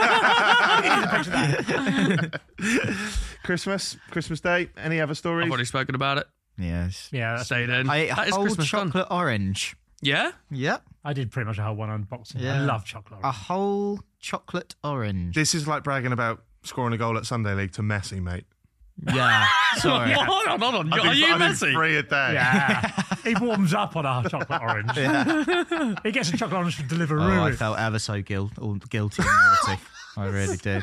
S6: right.
S1: Christmas Day. Any other stories?
S2: I've already spoken about it.
S5: Yes.
S6: Yeah, that's,
S2: Stayed in.
S5: I ate
S2: That
S5: a
S2: is
S5: whole
S2: Christmas fun.
S5: chocolate orange.
S2: Yeah?
S5: Yep.
S6: I did pretty much a whole one unboxing.
S5: Yeah.
S6: I love chocolate.
S5: A whole chocolate orange.
S1: This is like bragging about scoring a goal at Sunday League to Messi, mate.
S5: Yeah. Sorry.
S2: Hold on.
S1: I
S2: Are
S1: think-
S2: you
S1: I think
S2: Messi?
S1: 3 a day.
S6: Yeah, he warms up on our chocolate orange. He gets a chocolate orange from Deliveroo.
S5: Oh, I felt ever so guilty and naughty. I really did.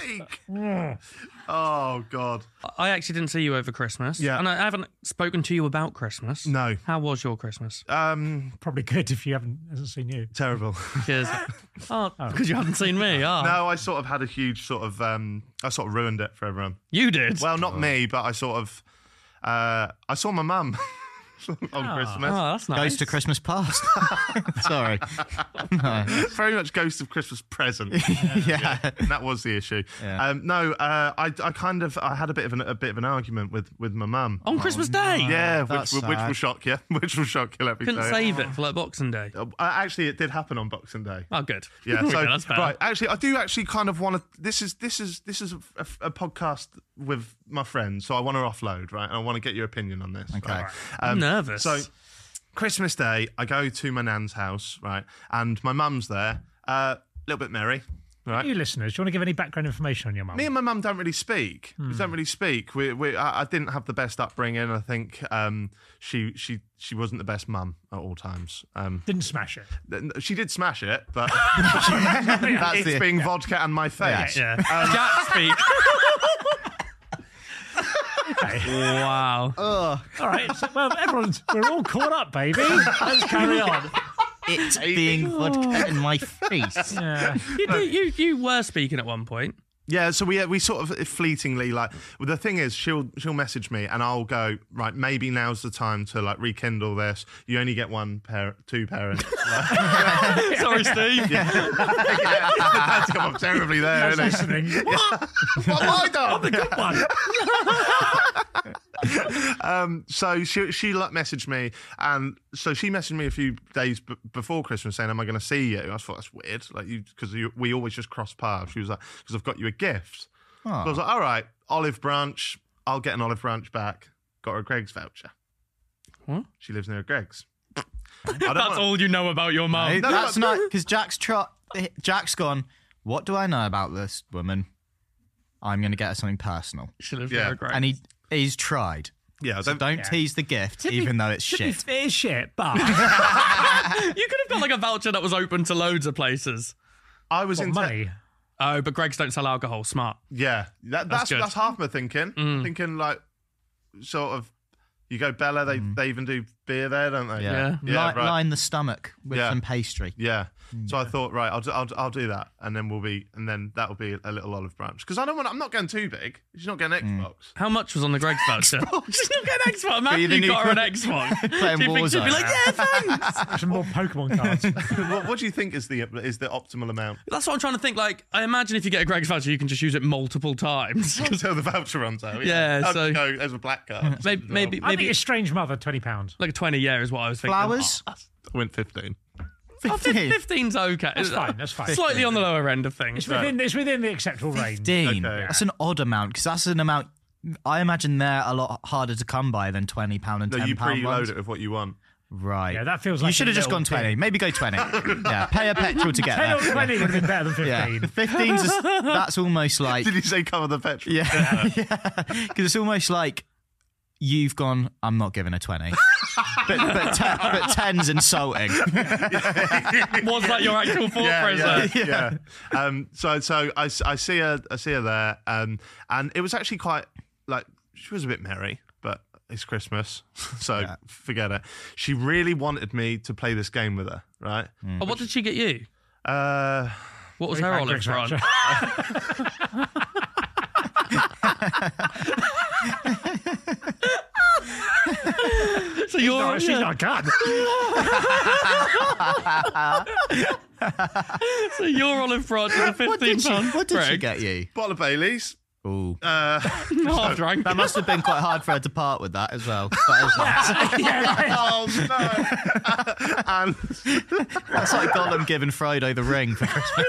S1: Oh, God.
S2: I actually didn't see you over Christmas.
S1: Yeah.
S2: And I haven't spoken to you about Christmas.
S1: No.
S2: How was your Christmas?
S6: Probably good if you hasn't seen you.
S1: Terrible.
S2: Because because you haven't seen me. Oh.
S1: No, I sort of had a huge sort of, I sort of ruined it for everyone.
S2: You did?
S1: Well, not me, but I sort of, I saw my mum on Christmas.
S2: Oh, that's nice.
S5: Ghost of Christmas past. Sorry. No.
S1: Very much Ghost of Christmas Present.
S5: Yeah.
S1: That was the issue.
S5: Yeah.
S1: I had a bit of an argument with my mum.
S2: On Christmas Day?
S1: Yeah,
S5: That's
S1: which will
S5: sad.
S1: shock you. Which will shock you. Let me
S2: Couldn't
S1: say.
S2: save it for like Boxing Day.
S1: Actually, it did happen on Boxing Day.
S2: Oh, good.
S1: Yeah, so
S2: Okay, that's better.
S1: right. Actually, I do actually kind of want to. This is a podcast with my friends, so I want to offload, right? And I want to get your opinion on this.
S5: Okay.
S1: Right?
S2: I'm nervous.
S1: So, Christmas Day, I go to my nan's house, right, and my mum's there, a little bit merry, right.
S6: You listeners, do you want to give any background information on your mum?
S1: Me and my mum don't really speak. We don't really speak. I didn't have the best upbringing. I think she wasn't the best mum at all times.
S6: Didn't smash it.
S1: She did smash it, but
S5: That's
S1: it's
S5: the-
S1: being vodka and my face.
S2: Yeah. Jack speak. Wow.
S6: All right. So, well, we're all caught up, baby. Let's carry on.
S5: It's being vodka in my face.
S6: Yeah.
S2: You were speaking at one point.
S1: Yeah, so we sort of fleetingly like. Well, the thing is, she'll message me and I'll go, right, maybe now's the time to like rekindle this. You only get two parents.
S2: Sorry, Steve.
S1: That's come up terribly there, isn't
S6: listening.
S1: What have I done?
S6: The good one.
S1: So she like messaged me, and so she messaged me a few days before Christmas saying, "Am I going to see you?" I thought that's weird, like because we always just cross paths. She was like, "Because I've got you a gift." So I was like, "All right, olive branch. I'll get an olive branch back." Got her a Greggs voucher.
S2: What?
S1: She lives near a Greggs.
S2: That's all you know about your mum.
S5: No, that's not because Jack's gone. What do I know about this woman? I'm going to get her something personal.
S2: She lives near a Greggs.
S5: And he's tried.
S1: Yeah,
S5: so don't tease the gift, even though it's shit.
S6: It is shit, but
S2: you could have got like a voucher that was open to loads of places.
S1: I was in
S6: money.
S2: Oh, but Greggs don't sell alcohol. Smart.
S1: Yeah, that's
S2: good.
S1: That's half my thinking. Thinking like sort of. You go Bella, they even do beer there, don't they?
S2: Yeah.
S1: Right.
S5: Line the stomach with some pastry.
S1: Yeah. So I thought, right, I'll do that, and then that'll be a little olive branch because I'm not going too big. She's not getting Xbox.
S2: How much was on the Greggs voucher? She's not getting Xbox. Imagine
S5: the
S2: you
S5: new
S2: got her an Xbox.
S5: Playing
S2: Do you think she'd be like, yeah, thanks?
S6: some more Pokemon cards.
S1: What do you think is the optimal amount?
S2: That's what I'm trying to think. Like, I imagine if you get a Greggs voucher, you can just use it multiple times.
S1: Until the voucher runs out.
S2: Yeah,
S1: I'll
S2: so-
S1: just go, there's a black card.
S2: maybe
S6: I think a strange mother, £20.
S2: like a 20 is what I was thinking.
S5: Flowers?
S1: I went 15.
S2: 15's okay.
S6: That's fine. That's fine.
S2: Slightly on the lower end of things.
S6: It's within the acceptable range.
S5: 15.
S1: Okay.
S5: That's an odd amount because that's an amount. I imagine they're a lot harder to come by than £20 and £10.
S1: No, you preload
S5: ones.
S1: it with what you want.
S5: Right.
S6: Yeah, that feels
S5: You
S6: like
S5: should
S6: a
S5: have just
S6: little
S5: gone 20.
S6: thing.
S5: Maybe go 20. Yeah, pay a petrol to get
S6: 10 or
S5: there.
S6: 20 would have been better than 15.
S5: Yeah. 15's that's almost like
S1: Did you say cover the petrol?
S5: yeah, because it's almost like you've gone. I'm not giving a 20, but 10's insulting.
S2: Was that your actual thought process?
S1: Yeah. So I see her there, and it was actually quite like she was a bit merry, but it's Christmas, so forget it. She really wanted me to play this game with her, right?
S2: Oh, what did she get you? What was her olive branch? So
S6: She's not gun.
S2: So your olive branch is a £15.
S5: What did she get you?
S1: Bottle of Baileys.
S5: Ooh.
S2: Half drank.
S5: That must have been quite hard for her to part with that as well. That is nice.
S1: Oh no! And
S5: That's like Gollum giving Frodo the ring for Christmas.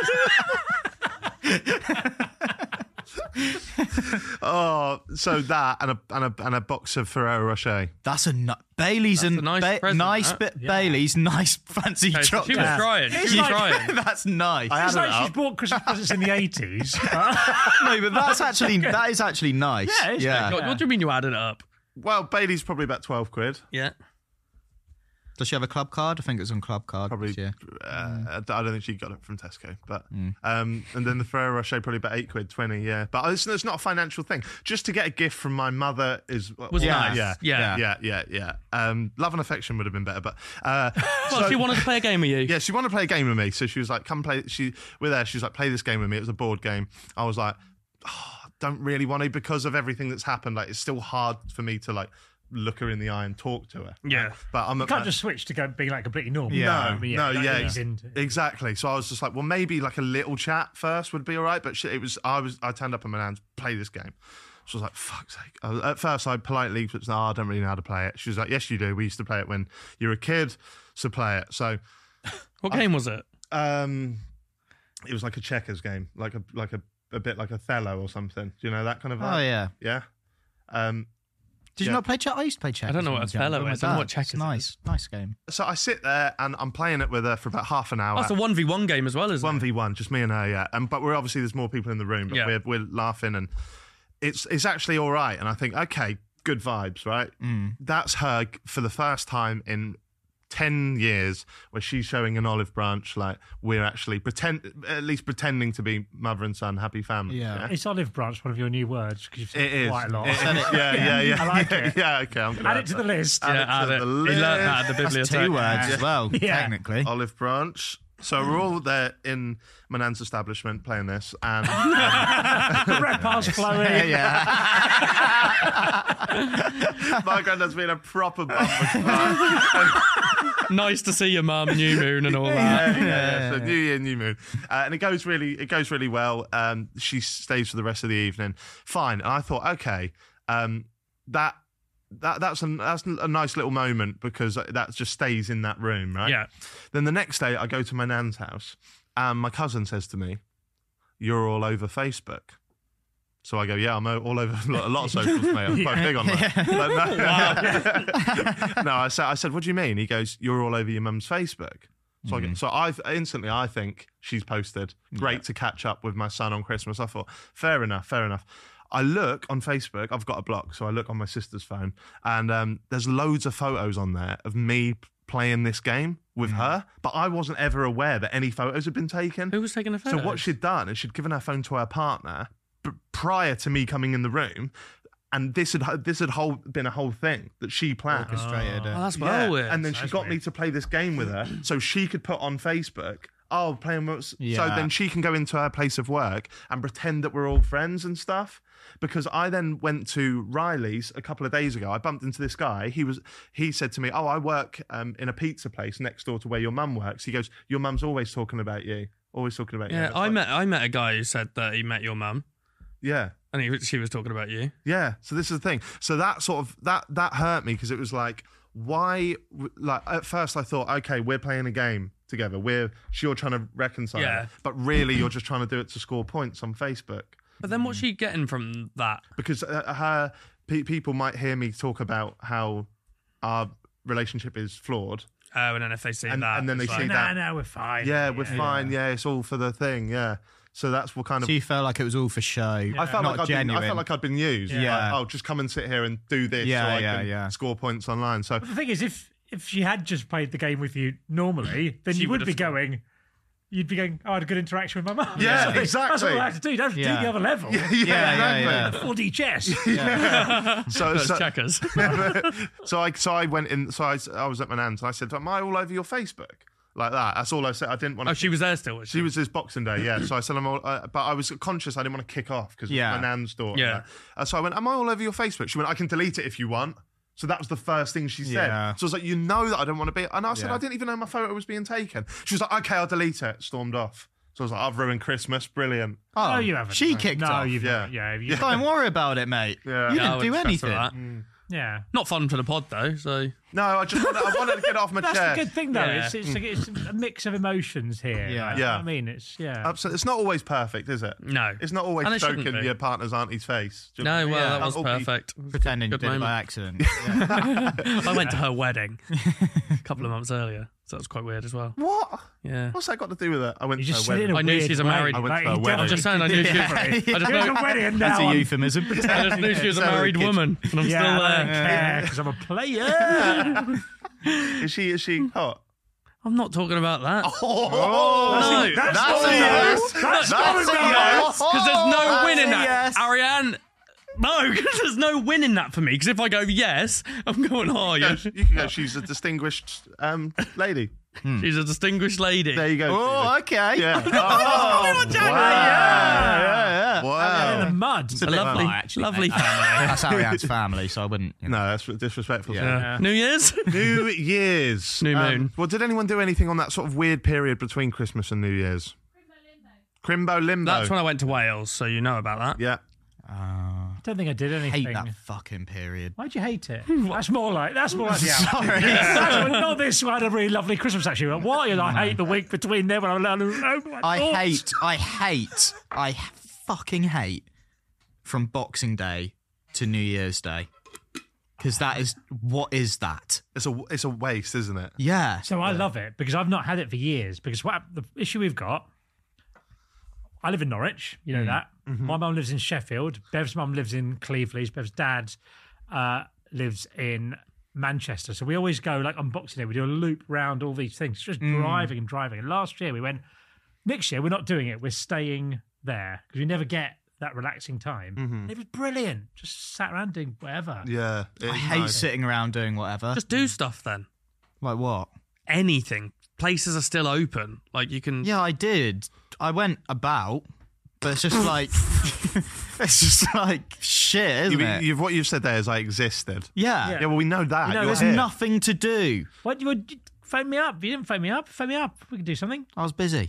S1: so that and a box of Ferrero Rocher.
S5: That's Bailey's
S2: That's
S5: and
S2: a nice present,
S5: nice
S2: that.
S5: bit Bailey's nice fancy
S2: Okay, so
S5: chocolate.
S2: she was trying. She was trying.
S5: That's nice.
S6: It's like she's bought Christmas presents in the 80s.
S5: No, but that is actually nice.
S6: Yeah, it's good.
S2: What do you mean you added it up?
S1: Well, Bailey's probably about 12 quid.
S2: Yeah.
S5: Does she have a club card? I think it was on club card.
S1: Probably.
S5: Yeah.
S1: I don't think she got it from Tesco, but and then the Ferrero Rocher probably about 8 quid, 20. Yeah, but it's not a financial thing. Just to get a gift from my mother
S2: Was nice.
S1: Yeah. Love and affection would have been better, but
S2: Well, she wanted to play a game with you.
S1: yeah, she wanted to play a game with me, so she was like, "Come play." We're there. She was like, "Play this game with me." It was a board game. I was like, "Don't really want to because of everything that's happened. Like, it's still hard for me to like." Look her in the eye and talk to her.
S2: Yeah.
S1: But
S6: You can't just switch to being like completely normal.
S1: No,
S6: Ease into it.
S1: exactly. So I was just like, well, maybe like a little chat first would be all right. But I turned up in Milan to play this game. So I was like, fuck's sake. At first, I politely was I don't really know how to play it. She was like, yes, you do. We used to play it when you were a kid, so play it. So,
S2: What game was it?
S1: it was like a checkers game, like a bit like Othello or something. Do you know that kind of vibe?
S5: Oh yeah.
S1: Yeah.
S5: Did you not play checkers? I used to play checkers.
S2: I don't know what
S5: when I was
S2: Othello
S5: young.
S2: is. I don't know what checkers
S5: Nice game.
S1: So I sit there and I'm playing it with her for about half an hour.
S2: That's a 1v1 game as well, isn't it?
S1: 1v1, just me and her, yeah. But we're obviously there's more people in the room, but
S2: Yeah.
S1: we're laughing and it's actually all right. And I think, okay, good vibes, right? That's her for the first time in 10 years where she's showing an olive branch like we're actually pretending to be mother and son, happy family.
S5: Yeah.
S6: Is olive branch one of your new words? Because you've said
S1: It is.
S6: quite a lot.
S1: Yeah.
S6: I like it.
S1: Yeah, okay. I'm gonna
S6: Add it to the list.
S2: Yeah, add it. He learned that at the
S5: That's
S2: bibliothèque.
S5: 2 words as well,
S6: Yeah.
S5: technically.
S1: Olive branch. So we're all there in my nan's establishment playing this, and
S6: The red pass flowing.
S1: my granddad's been a proper bumper.
S2: Nice to see your mum, new moon and all that.
S1: Yeah. So New Year, New Moon, and it goes really well. She stays for the rest of the evening. Fine, and I thought, okay, that's a nice little moment because that just stays in that room, right?
S2: Yeah.
S1: Then the next day, I go to my nan's house, and my cousin says to me, "You're all over Facebook." So I go, "Yeah, I'm all over a lot of socials, mate. I'm quite big on that." No, I said, "What do you mean?" He goes, "You're all over your mum's Facebook." So I think she's posted. Great to catch up with my son on Christmas. I thought, fair enough. I look on Facebook. I've got a block, so I look on my sister's phone, and there's loads of photos on there of me playing this game with her, but I wasn't ever aware that any photos had been taken.
S2: Who was taking the photos?
S1: So what she'd done is she'd given her phone to her partner prior to me coming in the room, and this had been a whole thing that she planned.
S5: Orchestrated it.
S2: Oh, that's well weird.
S1: And then she got me to play this game with her, so she could put on Facebook. Oh, playing with, so then she can go into her place of work and pretend that we're all friends and stuff. Because I then went to Riley's a couple of days ago. I bumped into this guy. He said to me, "Oh, I work in a pizza place next door to where your mum works." He goes, "Your mum's always talking about you. Always talking about you."
S2: Yeah, I met a guy who said that he met your mum.
S1: Yeah.
S2: And she was talking about you.
S1: Yeah. So this is the thing. So that sort of that hurt me because it was like, why? Like at first I thought, okay, we're playing a game together. You're trying to reconcile, it, but really you're just trying to do it to score points on Facebook.
S2: But then what's she getting from that?
S1: Because people might hear me talk about how our relationship is flawed.
S2: Oh, and then if they see that,
S1: and then they see that,
S6: no, we're fine.
S1: Yeah, we're fine. Yeah, it's all for the thing. Yeah. So that's what kind of.
S5: So you felt like it was all for show. Yeah.
S1: I felt
S5: not
S1: like
S5: genuine.
S1: I felt like I'd been used.
S5: Yeah.
S1: Like, oh, just come and sit here and do this so I can score points online. So
S6: but the thing is, if she had just played the game with you normally, then you would be going. You'd be going, I had a good interaction with my mum.
S1: Yeah, exactly.
S6: That's all I have to do. You don't have to do the other level.
S1: Yeah.
S6: 4D chess.
S1: So
S2: checkers.
S1: So I went in. So I was at my nan's and I said, "Am I all over your Facebook?" Like that. That's all I said. I didn't want to.
S2: Oh, she was there still.
S1: She was this Boxing Day. Yeah. So I said, "I'm all," but I was conscious. I didn't want to kick off because my nan's daughter.
S2: Yeah.
S1: So I went, "Am I all over your Facebook?" She went, "I can delete it if you want." So that was the first thing she said.
S5: Yeah.
S1: So I was like, "You know that I don't want to be," and I said, "I didn't even know my photo was being taken." She was like, "Okay, I'll delete it." Stormed off. So I was like, "I've ruined Christmas. Brilliant."
S5: Oh,
S6: no, you haven't.
S5: She kicked off.
S6: You've
S5: Don't worry about it, mate.
S1: Yeah.
S5: You didn't do anything.
S6: Yeah.
S2: Not fun for the pod though. So
S1: no, I wanted to get off my chest.
S6: That's the good thing though.
S2: Yeah.
S6: It's a mix of emotions here.
S5: Yeah.
S6: Right?
S1: Yeah.
S6: I mean, it's
S1: Absolutely. It's not always perfect, is it?
S2: No.
S1: It's not always
S2: And it shouldn't
S1: stroking
S2: be.
S1: your partner's auntie's face.
S2: no, well, that was
S1: Can't all be-
S2: perfect.
S5: Pretending you
S2: Good
S5: did it
S2: moment.
S5: by accident.
S2: I went to her wedding a couple of months earlier, so that was quite weird as well.
S1: What?
S2: Yeah.
S1: What's that got to do with it? I went
S6: You
S1: to
S6: just
S1: her
S6: said it in
S1: wedding.
S6: a
S2: I knew
S6: weird
S2: she's a
S6: way.
S2: married-
S1: I went to
S6: Like,
S1: her
S6: you
S1: wedding.
S2: I'm just saying, I knew she was. I just
S6: Here's
S2: know,
S6: a wedding and
S5: That's
S6: now
S5: a euphemism.
S2: I just knew she was a
S1: Sound like
S2: married
S1: kids.
S2: woman, and I'm
S6: Yeah,
S2: still
S6: I don't
S2: there.
S6: care because I'm a player.
S1: Is she hot?
S2: I'm not talking about that.
S1: Oh,
S2: No.
S6: That's
S5: That's
S6: not
S5: a
S6: a
S5: yes.
S6: yes. That's
S5: That's
S6: not a
S5: a
S6: yes.
S2: Because there's no
S5: That's
S2: win in
S5: a
S2: that.
S5: yes.
S2: Ariane. No, because there's no win in that for me. Because if I go yes, I'm going, oh, yeah.
S1: You can go, she's a distinguished lady.
S2: She's a distinguished lady.
S1: There you go.
S5: Oh, okay.
S1: Yeah.
S2: Oh,
S5: Yeah.
S1: Wow.
S6: In the mud.
S2: A lovely, lovely family.
S5: That's Ariane's family, so I wouldn't. You know.
S1: No, that's disrespectful.
S2: Yeah. New Year's?
S1: New Year's.
S2: New moon.
S1: Well, did anyone do anything on that sort of weird period between Christmas and New Year's? Crimbo Limbo.
S2: That's when I went to Wales, so you know about that.
S1: Yeah.
S6: I don't think I did anything.
S5: Hate that fucking period.
S6: Why'd you hate it? That's more like the outfit.
S5: Sorry.
S6: That's not this one. I had a really lovely Christmas actually. But why? And I hate the week between them. And
S5: I fucking hate from Boxing Day to New Year's Day. Because that is, what is that?
S1: It's a waste, isn't it?
S5: Yeah.
S6: So I love it because I've not had it for years. Because the issue we've got, I live in Norwich, you know that.
S1: Mm-hmm.
S6: My mum lives in Sheffield. Bev's mum lives in Cleveland. Bev's dad lives in Manchester. So we always go, like on Boxing Day, we do a loop round all these things, just driving and driving. And last year we went, next year we're not doing it. We're staying there because we never get that relaxing time.
S1: Mm-hmm.
S6: It was brilliant. Just sat around doing whatever.
S1: Yeah.
S5: I hate sitting around doing whatever.
S2: Just do stuff then.
S5: Like what?
S2: Anything. places are still open. Like you can.
S5: Yeah, I did. I went about, but it's just like it's just like shit, isn't it?
S1: What you've said there is I existed.
S5: Yeah.
S1: Yeah, well, we know that.
S5: There's nothing to do.
S6: What you would phone me up? You didn't phone me up. Phone me up. We could do something.
S5: I was busy.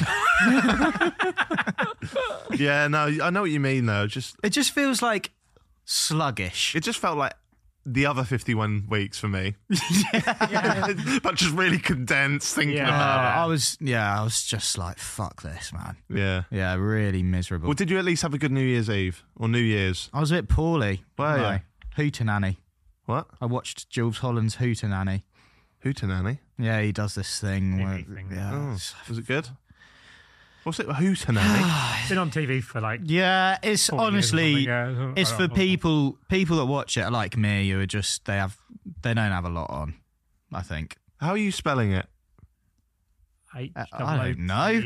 S1: Yeah, no, I know what you mean though.
S5: It just feels like sluggish.
S1: It just felt like the other 51 weeks for me. But just really condensed thinking about it.
S5: I was just like, fuck this, man.
S1: Yeah.
S5: Yeah, really miserable.
S1: Well, did you at least have a good New Year's Eve or New Year's?
S5: I was a bit poorly.
S1: Were you?
S5: Hootenanny.
S1: What?
S5: I watched Jules Holland's Hootenanny.
S1: Hootenanny?
S5: Yeah, he does this thing. Where,
S1: Was it good? What's it? Hootenanny?
S6: It's been on TV for like.
S5: Yeah, it's honestly, it's for people that watch it like me who are just they don't have a lot on. I think.
S1: How are you spelling it?
S5: I don't know.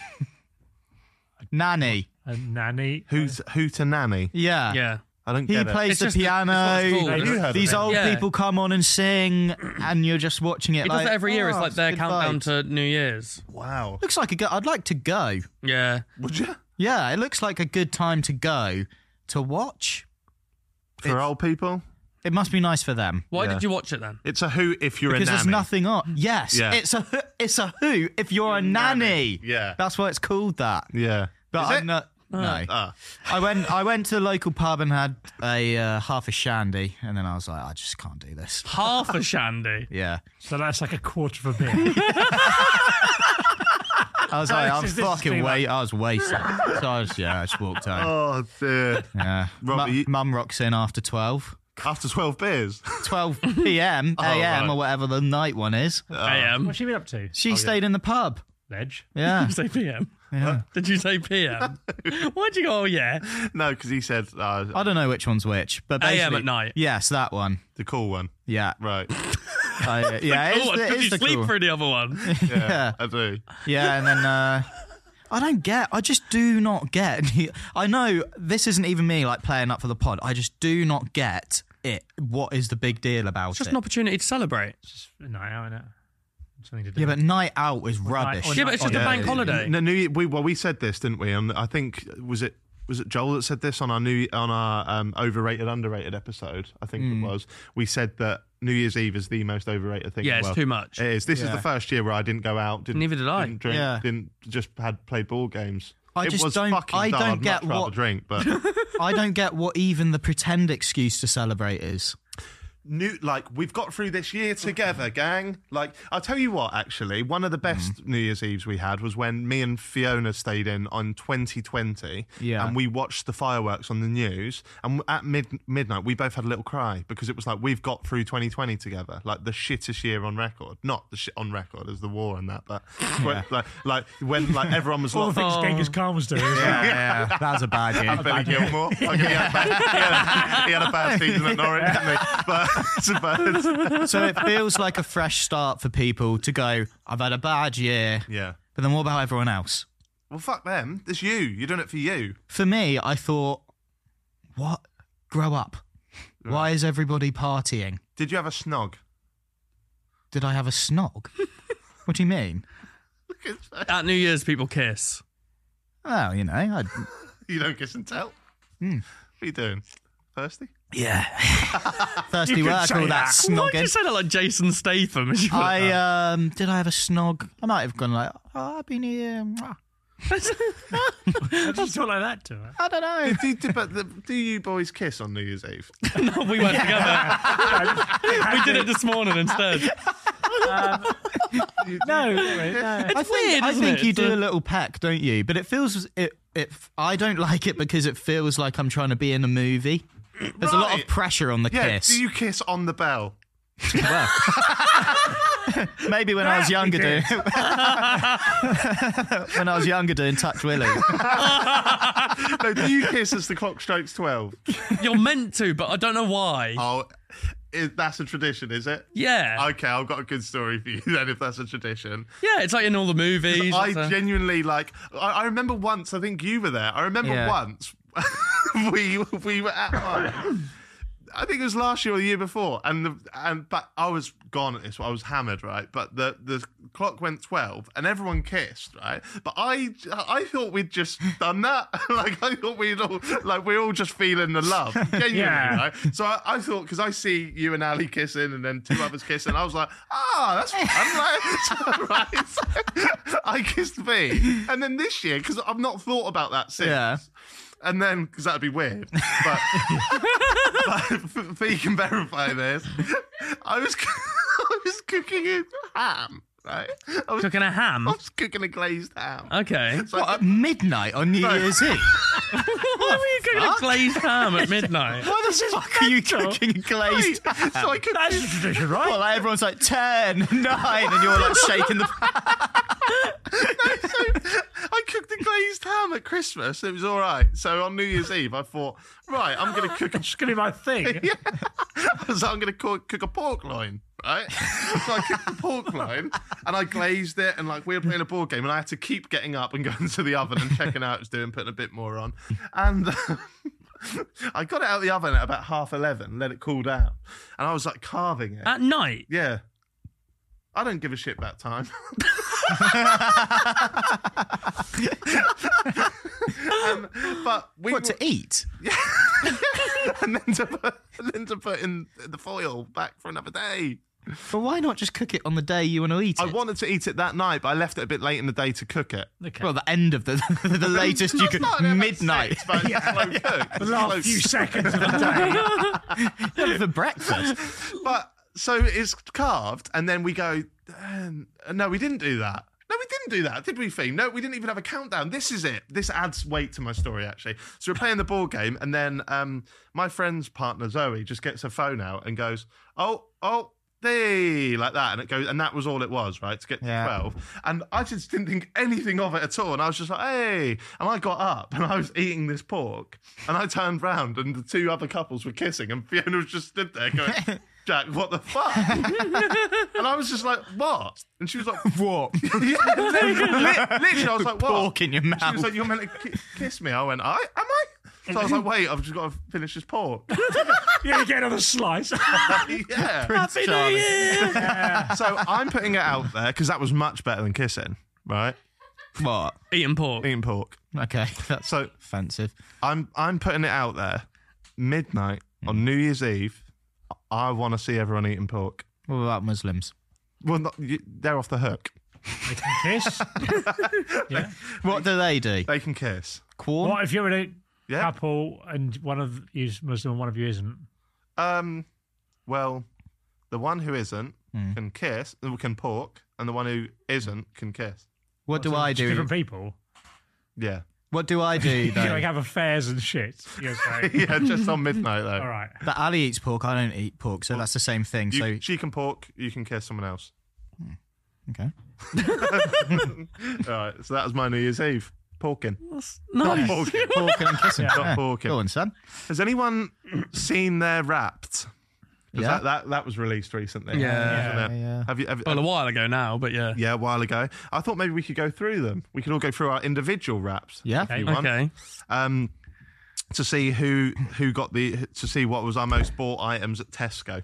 S5: Nanny.
S6: Nanny.
S1: Hootenanny?
S5: Yeah.
S2: Yeah.
S1: I don't get it.
S5: He plays the piano. These old people come on and sing, and you're just watching it.
S2: He does it every year. It's like their countdown to New Year's.
S1: Wow.
S5: Looks like I'd like to go.
S2: Yeah.
S1: Would you?
S5: Yeah, it looks like a good time to go to watch.
S1: For old people?
S5: It must be nice for them.
S2: Why did you watch it then?
S1: It's a who if you're
S5: because
S1: a nanny.
S5: There's nothing on. Yes,
S1: Yeah.
S5: it's a who if you're a nanny.
S1: Yeah.
S5: That's why it's called that.
S1: Yeah.
S5: But
S1: Is
S5: I'm
S1: it?
S5: not. No, I went to the local pub and had a half a shandy, and then I was like, I just can't do this.
S2: Half a shandy?
S5: Yeah.
S6: So that's like a quarter of a beer.
S5: I was like,
S6: This is
S5: fucking
S6: too
S5: I was wasted. So I just walked home.
S1: Oh, dear.
S5: Yeah.
S1: Rob,
S5: Mum rocks in after 12.
S1: After 12 beers?
S5: 12 p.m., a.m.,
S1: right.
S5: or whatever the night one is.
S2: AM.
S6: What's she been up to?
S5: She stayed in the pub.
S6: Ledge.
S5: Yeah.
S2: Did you say PM?
S5: Yeah.
S2: Did you say PM? Why'd you go, oh yeah?
S1: No, because he said...
S5: I don't know which one's which, but basically...
S2: AM at night?
S5: Yes, that one.
S1: The cool one.
S5: Yeah.
S1: Right.
S5: Yeah,
S2: Cool one.
S5: it
S2: Did
S5: is
S2: you
S5: the
S2: sleep
S5: cool.
S2: through the other one?
S5: Yeah.
S1: I do.
S5: Yeah, and then I just do not get. I know this isn't even me like playing up for the pod. I just do not get it. What is the big deal about
S2: It's just
S5: it?
S2: an opportunity to celebrate.
S6: It's just a night out, innit? Something to do.
S5: Yeah, but night out is rubbish.
S2: Yeah, but it's just a bank holiday.
S1: No, we said this, didn't we? And I think was it Joel that said this on our overrated underrated episode? I think it was. We said that New Year's Eve is the most overrated thing.
S2: Yeah,
S1: in the
S2: it's
S1: world.
S2: too much.
S1: It is. This is the first year where I didn't go out.
S2: Neither did I.
S1: Didn't drink.
S5: Yeah.
S1: Didn't just played ball games.
S5: I
S1: it
S5: just
S1: was
S5: don't.
S1: fucking
S5: I
S1: dull.
S5: don't
S1: I'd
S5: get
S1: much rather
S5: what
S1: drink, but
S5: I don't get what even the pretend excuse to celebrate is.
S1: We've got through this year together, gang. Like, I'll tell you what, actually, one of the best New Year's Eves we had was when me and Fiona stayed in on 2020.
S5: Yeah.
S1: And we watched the fireworks on the news. And at midnight, we both had a little cry because it was like, we've got through 2020 together. Like, the shittest year on record. Not the shit on record as the war and that, but when everyone was
S6: all
S1: like,
S6: the things Genghis Khan was doing.
S5: Yeah, that was a bad year.
S1: Billy Gilmore. He had a bad season at Norwich, didn't he? But
S5: So it feels like a fresh start for people to go, I've had a bad year.
S1: Yeah.
S5: But then what about everyone else?
S1: Well, fuck them. It's you. You're doing it for you.
S5: For me, I thought, what? Grow up.
S1: Right.
S5: Why is everybody partying?
S1: Did you have a snog?
S5: Did I have a snog? What do you mean?
S2: At New Year's, people kiss.
S5: Oh, you know.
S1: You don't kiss and tell? What are you doing? Thirsty?
S5: Yeah. Thirsty work, all that snogging.
S2: Why did you say that like Jason Statham? As you put
S5: did I have a snog? I might have gone like, Happy New Year.
S6: How did you talk like that to her?
S5: I don't know.
S1: Do you boys kiss on New Year's Eve?
S2: No, we weren't together. We did it this morning instead.
S6: No.
S2: It's weird,
S5: I
S2: isn't
S5: think
S2: it?
S5: you
S2: It's
S5: do
S2: a-
S5: a little peck, don't you? But it feels I don't like it because it feels like I'm trying to be in a movie. There's a lot of
S1: Right.
S5: pressure on the
S1: Yeah,
S5: kiss.
S1: do you kiss on the bell?
S5: Well, maybe when I was younger doing when I was younger doing Touch Willie.
S1: No, do you kiss as the clock strikes 12?
S2: You're meant to, but I don't know why.
S1: Oh, that's a tradition, is it?
S2: Yeah.
S1: Okay, I've got a good story for you then if that's a tradition.
S2: Yeah, it's like in all the movies.
S1: I
S2: It's a-
S1: genuinely, I remember once, I think you were there, I remember
S5: Yeah.
S1: once we were at home I think it was last year or the year before, but I was gone at this. I was hammered, right? But the clock went 12, and everyone kissed, right? But I thought we'd just done that. Like I thought we're all just feeling the love, genuinely, right? So I thought, because I see you and Ali kissing, and then 2 others kissing, I was like, that's fun, right? So I kissed V, and then this year, because I've not thought about that since. Yeah. And then, because that'd be weird, but you can verify this. I was cooking a ham, right? I was
S2: cooking a ham?
S1: I was cooking a glazed ham.
S2: Okay.
S1: So
S5: at midnight on New Year's Eve?
S2: Why were you cooking a glazed ham at midnight?
S5: Why the fuck are you cooking a glazed ham?
S1: So I cooked...
S8: That's a tradition, right?
S5: Well, like, everyone's like 10, 9, and you're like shaking the
S1: I cooked a glazed ham at Christmas. It was all right. So on New Year's Eve, I thought, right, I'm going to cook.
S6: It's going to be my thing.
S1: Yeah. So I'm going to cook a pork loin, right? So I cooked the pork loin and I glazed it, and like we were playing a board game, and I had to keep getting up and going to the oven and checking out what it was doing, putting a bit more on, and. I got it out of the oven at about 11:30, let it cool down, and I was like carving it
S2: at night.
S1: Yeah, I don't give a shit about time. But
S5: what to eat?
S1: Yeah. and then to put in the foil back for another day.
S5: But why not just cook it on the day you want to eat it?
S1: I wanted to eat it that night, but I left it a bit late in the day to cook it.
S5: Okay. Well, the end of the latest you could midnight.
S1: But slow cook.
S6: The last few seconds of the
S5: day. For breakfast.
S1: But so it's carved, and then we go, no, we didn't do that. No, we didn't do that, did we, Fee? No, we didn't even have a countdown. This is it. This adds weight to my story, actually. So we're playing the board game, and then my friend's partner, Zoe, just gets her phone out and goes, oh, hey, like that. And it goes, and that was all it was, right, to get to 12. And I just didn't think anything of it at all. And I was just like, hey. And I got up, and I was eating this pork, and I turned round, and the 2 other couples were kissing, and Fiona was just stood there going... Jack, what the fuck? And I was just like, what? And she was like,
S5: what?
S1: Yeah, literally, I was like, what?
S5: Pork in your mouth.
S1: She was like, you're meant to kiss me. I went, am I? So I was like, wait, I've just got to finish this pork.
S6: Yeah, you get another slice.
S1: Yeah.
S2: Happy New Year.
S1: Yeah. So I'm putting it out there because that was much better than kissing, right?
S5: What?
S2: Eating pork.
S1: Eating pork.
S5: Okay, that's so offensive.
S1: I'm putting it out there. Midnight on New Year's Eve. I want to see everyone eating pork.
S5: What about Muslims?
S1: Well, they're off the hook.
S6: They can kiss. Yeah.
S5: What do?
S1: They can kiss.
S5: Corn?
S6: What if you're in a couple and one of you's Muslim and one of you isn't?
S1: Well, the one who isn't can pork, and the one who isn't can kiss.
S5: What do I do?
S6: Different people.
S1: Yeah.
S5: What do I do, though?
S6: You like have affairs and shit.
S1: Yeah, just on midnight, though.
S6: All right.
S5: But Ali eats pork, I don't eat pork, so that's the same thing. So
S1: she can pork, you can kiss someone else.
S5: Okay.
S1: All right, so that was my New Year's Eve. Porking.
S2: Nice.
S1: Not porking.
S5: Porking and kissing.
S1: Not porking.
S5: Go on, son.
S1: Has anyone seen their Wrapped?
S5: Yeah.
S1: That was released recently.
S2: Yeah.
S1: Have you?
S2: Well, a while ago now, but yeah.
S1: Yeah, a while ago. I thought maybe we could go through them. We could all go through our individual Wraps.
S5: Yeah.
S1: If you want.
S2: Okay.
S1: To see who got to see what was our most bought items at Tesco.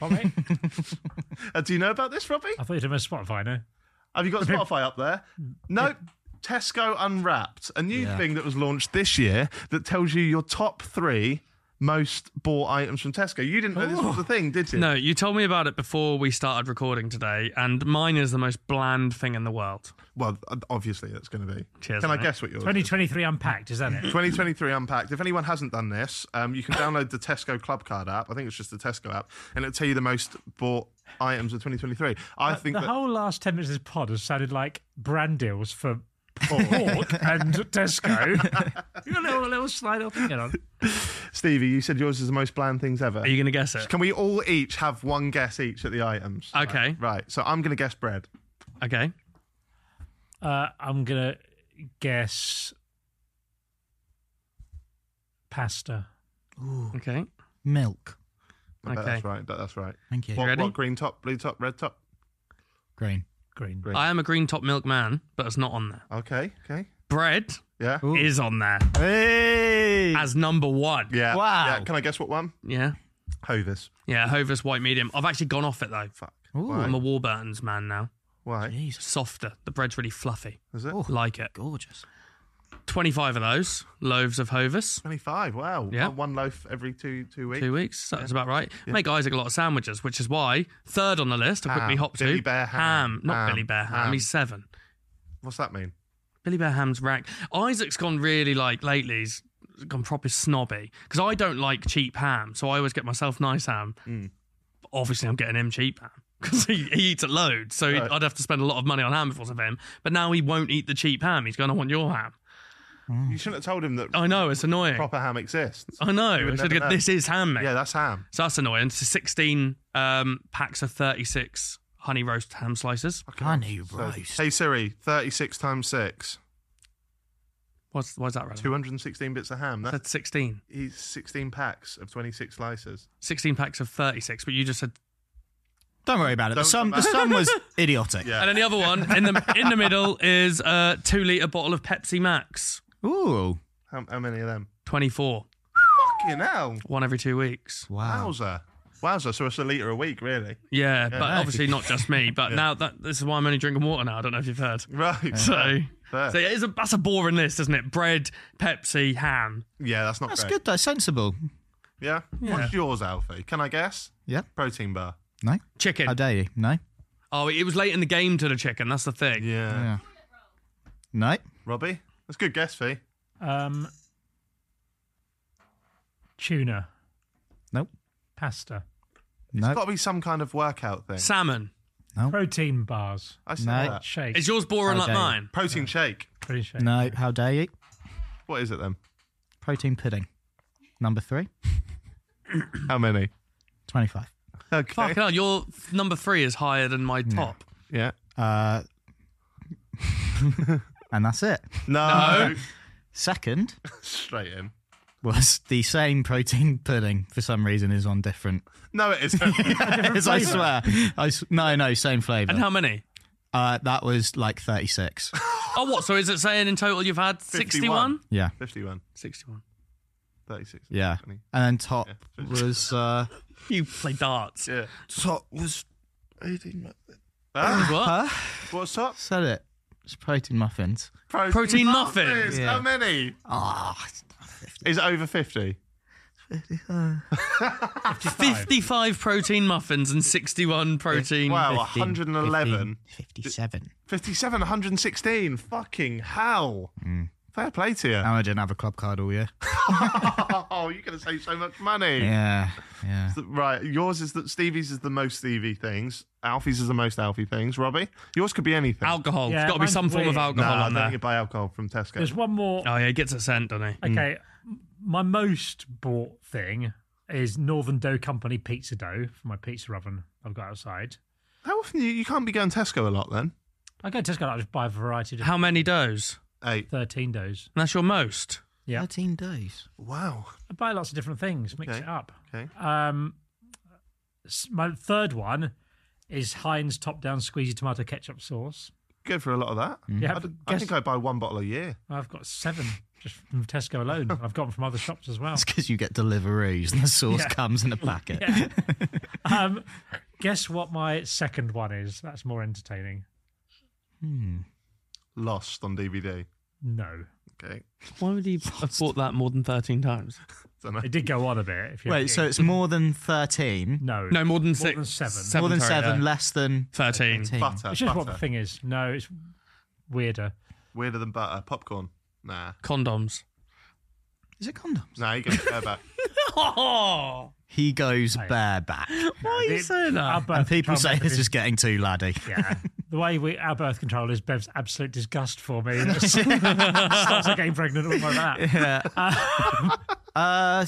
S1: Do you know about this, Robbie?
S6: I thought you'd have a Spotify, no?
S1: Have you got Spotify up there? No. Tesco Unwrapped, a new thing that was launched this year that tells you your top 3 most bought items from Tesco. You didn't know this was a thing, did you?
S2: No, you told me about it before we started recording today, and mine is the most bland thing in the world.
S1: Well, obviously it's going to be.
S2: Cheers,
S1: Can
S2: mate.
S1: I guess what yours
S6: 2023 Unpacked, is that it?
S1: 2023 Unpacked. If anyone hasn't done this, you can download the Tesco Club Card app. I think it's just the Tesco app, and it'll tell you the most bought items of 2023. I think
S6: the whole last 10 minutes of this pod has sounded like brand deals for pork and Tesco. You got a little slide up thing on.
S1: Stevie, you said yours is the most bland things ever.
S2: Are you going to guess it?
S1: Can we all each have one guess each at the items?
S2: Okay.
S1: Right. So I'm going to guess bread.
S2: Okay.
S6: I'm going to guess pasta.
S5: Ooh.
S2: Okay.
S5: Milk.
S1: I bet
S2: Okay.
S1: that's right. That's right.
S5: Thank you.
S1: What,
S2: ready?
S1: green top, blue top, red top?
S5: Green.
S6: Green.
S2: I am a green top milk man, but it's not on there.
S1: Okay.
S2: Bread
S1: Yeah.
S2: is on there
S5: Hey!
S2: as number 1.
S1: Yeah.
S5: Wow.
S1: Yeah. Can I guess what one?
S2: Yeah.
S1: Hovis.
S2: Yeah, Hovis white medium. I've actually gone off it though.
S1: Fuck.
S5: Ooh.
S1: Why?
S2: I'm a Warburton's man now.
S1: Why?
S5: Jeez.
S2: Softer. The bread's really fluffy.
S1: Is it?
S2: Like it.
S5: Gorgeous.
S2: 25 of those loaves of Hovis.
S1: 25. Wow.
S2: Yeah.
S1: One loaf every two weeks.
S2: 2 weeks. That's about right. Make Isaac a lot of sandwiches, which is why third on the list, I'll quickly
S1: Ham.
S2: hop to
S1: Billy Bear ham.
S2: Not
S1: Ham.
S2: Billy Bear ham.
S1: Ham.
S2: He's 7.
S1: What's that mean?
S2: Billy Bear ham's rack. Isaac's gone really lately. He's gone proper snobby because I don't like cheap ham, so I always get myself nice ham. Obviously, I'm getting him cheap ham because he eats a load, so
S1: Right.
S2: I'd have to spend a lot of money on ham if it wasn't for him. But now he won't eat the cheap ham. He's going, I want your ham.
S1: You shouldn't have told him that
S2: I know, it's annoying.
S1: proper ham exists.
S2: I know.
S1: He would
S2: I should
S1: never
S2: get,
S1: know.
S2: this is ham, mate.
S1: Yeah, that's ham.
S2: So that's annoying. So 16 packs of 36 honey roast ham slices.
S5: Honey
S1: So,
S5: roast.
S1: hey Siri, 36 times 6.
S2: Why is that relevant?
S1: 216 bits of ham.
S2: That's 16.
S1: He's 16 packs of 26 slices.
S2: 16 packs of 36, but you just said.
S5: Don't worry about it. The
S1: Don't-
S5: sum was idiotic.
S1: Yeah.
S2: And then the other one in the middle is a 2-litre bottle of Pepsi Max.
S5: Ooh.
S1: How many of them?
S2: 24.
S1: Fucking hell.
S2: One every 2 weeks.
S5: Wow.
S1: Wowza. So it's a litre a week, really.
S2: Yeah, but obviously not just me. But
S1: Yeah.
S2: now this is why I'm only drinking water now. I don't know if you've heard.
S1: Right.
S2: So
S1: Fair.
S2: yeah, that's a boring list, isn't it? Bread, Pepsi, ham.
S1: Yeah, that's not
S5: That's
S1: great.
S5: good though. Sensible.
S1: Yeah? What's yours, Alfie? Can I guess?
S5: Yeah.
S1: Protein bar.
S5: No.
S2: Chicken.
S5: How dare you? No.
S2: Oh, it was late in the game to the chicken. That's the thing.
S1: Yeah.
S5: Yeah. No.
S1: Robbie? That's a good guess, Fee.
S6: Tuna.
S5: Nope.
S6: Pasta.
S1: It's
S5: No.
S1: got to be some kind of workout thing.
S2: Salmon.
S6: Protein bars.
S1: I say
S5: No.
S1: that.
S6: Shake.
S2: Is yours boring
S5: How
S2: like
S5: dare you.
S2: mine?
S1: Protein shake.
S6: Protein shake.
S5: No. How dare you?
S1: What is it then?
S5: Protein pudding. Number 3.
S1: How many?
S5: 25.
S1: Okay.
S2: Fucking hell, your number 3 is higher than my top.
S1: Yeah.
S5: And that's it.
S1: No.
S5: Second
S1: Straight in.
S5: was the same protein pudding. For some reason, is on different.
S1: No, it isn't.
S5: I swear. No, same flavour.
S2: And how many?
S5: That was like 36.
S2: Oh, what? So is it saying in total you've had 61?
S5: Yeah.
S1: 51.
S2: 61.
S1: 36.
S5: Yeah.
S1: 20.
S5: And then top
S1: Yeah.
S5: was
S2: You play darts.
S1: Yeah.
S5: top was 18.
S2: What?
S1: What's top?
S5: Said it. It's protein muffins.
S2: Protein muffins.
S5: Yeah.
S1: How many?
S5: Ah,
S1: Is it over 50?
S2: 55 protein muffins and 61 protein.
S1: Wow,
S5: 15,
S1: 111.
S5: 57.
S1: 57, 116. Fucking hell. Fair play to you.
S5: And I didn't have a club card all year.
S1: Oh, you're going to save so much money.
S5: Yeah.
S1: Right, yours is that Stevie's is the most Stevie things. Alfie's is the most Alfie things. Robbie, yours could be anything.
S2: Alcohol.
S6: Yeah,
S2: It's got to be
S6: mine's
S2: some form of
S6: weird.
S2: alcohol
S1: I
S2: on
S1: don't
S2: there.
S1: think you buy alcohol from Tesco.
S6: There's one more.
S2: Oh, yeah, he gets a scent, doesn't he?
S6: Okay, my most bought thing is Northern Dough Company pizza dough for my pizza oven I've got outside.
S1: How often you can't be going Tesco a lot then?
S6: I go to Tesco, I just buy a variety of
S2: How many doughs?
S1: 8.
S6: 13 doughs.
S2: And that's your most?
S6: Yeah.
S5: 13 days.
S1: Wow.
S6: I buy lots of different things, mix
S1: Okay.
S6: it up.
S1: Okay.
S6: My third one is Heinz top-down squeezy tomato ketchup sauce.
S1: Good for a lot of that.
S6: Yeah,
S1: I think I buy one bottle a year.
S6: I've got 7 just from Tesco alone. I've got them from other shops as well.
S5: It's because you get deliveries and the sauce
S6: Yeah.
S5: comes in a packet.
S6: Yeah. Guess what my second one is? That's more entertaining.
S1: Lost on DVD.
S6: No.
S1: Okay.
S2: Why would he have bought that more than 13 times?
S1: Dunno.
S6: It did go on a bit. If you
S5: Wait, so it's more than 13?
S6: No.
S2: No, more than
S6: More
S2: 6.
S6: than 7.
S5: More than
S2: sorry,
S5: 7,
S2: yeah.
S5: less than
S2: 13.
S1: Butter.
S6: It's just what
S1: butter.
S6: the thing is. No, it's weirder.
S1: Weirder than butter. Popcorn. Nah.
S2: Condoms.
S5: Is it condoms?
S1: Nah, you get it back.
S2: Oh!
S5: He goes bareback.
S2: Why are you saying that?
S5: And people say this is getting too laddie.
S6: Yeah. The way our birth control is Bev's absolute disgust for me. Stops her getting pregnant, all like that.
S5: Yeah.